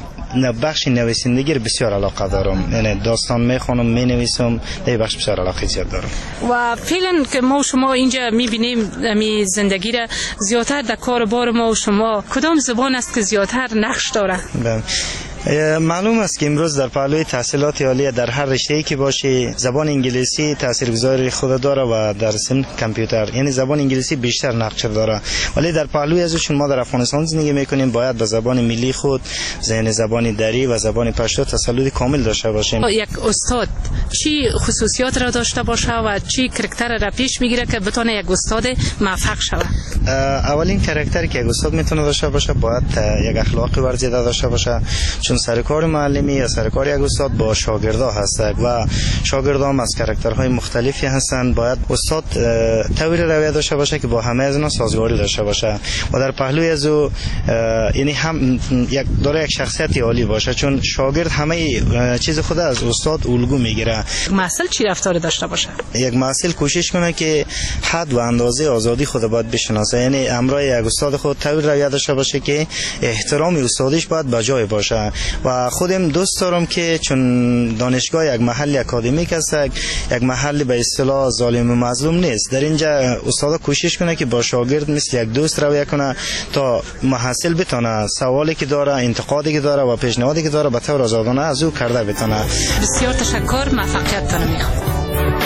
بخش نویسندگی رو بسیار علاقه دارم. یعنی داستان میخوانم، مینویسم، در بخش بسیار علاقه زیاد دارم. و فعلا که ما شما اینجا میبینیم می زندگی را زیادتر در کار بار ما و شما کدام زبان است که زیادتر نقش داره؟ بله. معلوم است که امروز در پهلوی تحصیلات عالی در هر رشته‌ای که باشی زبان انگلیسی تاثیرگذاری خود داره و در ضمن کامپیوتر، یعنی زبان انگلیسی بیشتر نقش داره. ولی در پهلوی ازشون ما در افغانستان زندگی میکنیم، باید به زبان ملی خود، یعنی زبان دری و زبان پشتو تسلط کامل داشته باشیم. یک استاد چی خصوصیات را داشته باشه و چی کاراکتر را پیش میگیره که بتونه یک استاد موفق شود؟ اولین کاراکتری که یک استاد میتونه داشته باشه باید یک اخلاق ورزیده داشته باشه، چون سرکار معلمی یا سرکار یک استاد با شاگردا هست و شاگردان از کاراکترهای مختلفی هستند. باید استاد طوری رویه داشته باشه که با همه از اینا سازگاری داشته باشه و در پهلوی از او یعنی هم یک داره یک شخصیت عالی باشه، چون شاگرد همه چیز خود از استاد الگو میگیره. محصل چی رفتار داشته باشه؟ یک محصل کوشش کنه که حد و اندازه آزادی خود باید بشناسه، یعنی امرای یک استاد خود طوری رویه داشته باشه که احترام استادیش باید بجای باشه. و خودم دوست دارم که چون دانشگاه یک محل اکادمیک است، یک محل به اصطلاح ظالم و مظلوم نیست. در اینجا استاد کوشش کنه که با شاگرد مثل یک دوست رویه کنه تا محصل بتونه سوالی که داره، انتقادی که داره و پیشنهادی که داره به طور آزادانه از او کرده بتونه. بسیار تشکر، موفقیت میخوام.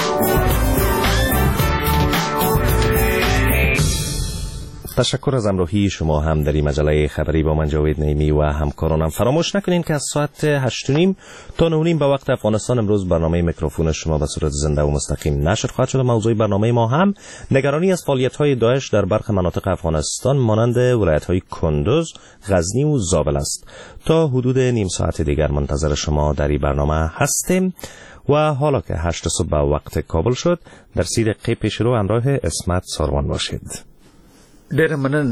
تشکر از همراهی شما هم در این مجله خبری با من جاوید نعیمی و همکارانم. فراموش نکنین که از ساعت هشت و نیم تا نه و نیم به وقت افغانستان امروز برنامه میکروفون شما به صورت زنده و مستقیم نشر خواهد شد. موضوع برنامه ما هم نگرانی از فعالیت‌های داعش در برخی مناطق افغانستان مانند ولایت‌های کندوز، غزنی و زابل است. تا حدود نیم ساعت دیگر منتظر شما در این برنامه هستیم. و حالا که هشت صبح به وقت کابل شد، در سی دقیقه پیش رو همراه اسمت ساروان باشید. ډېر مننه.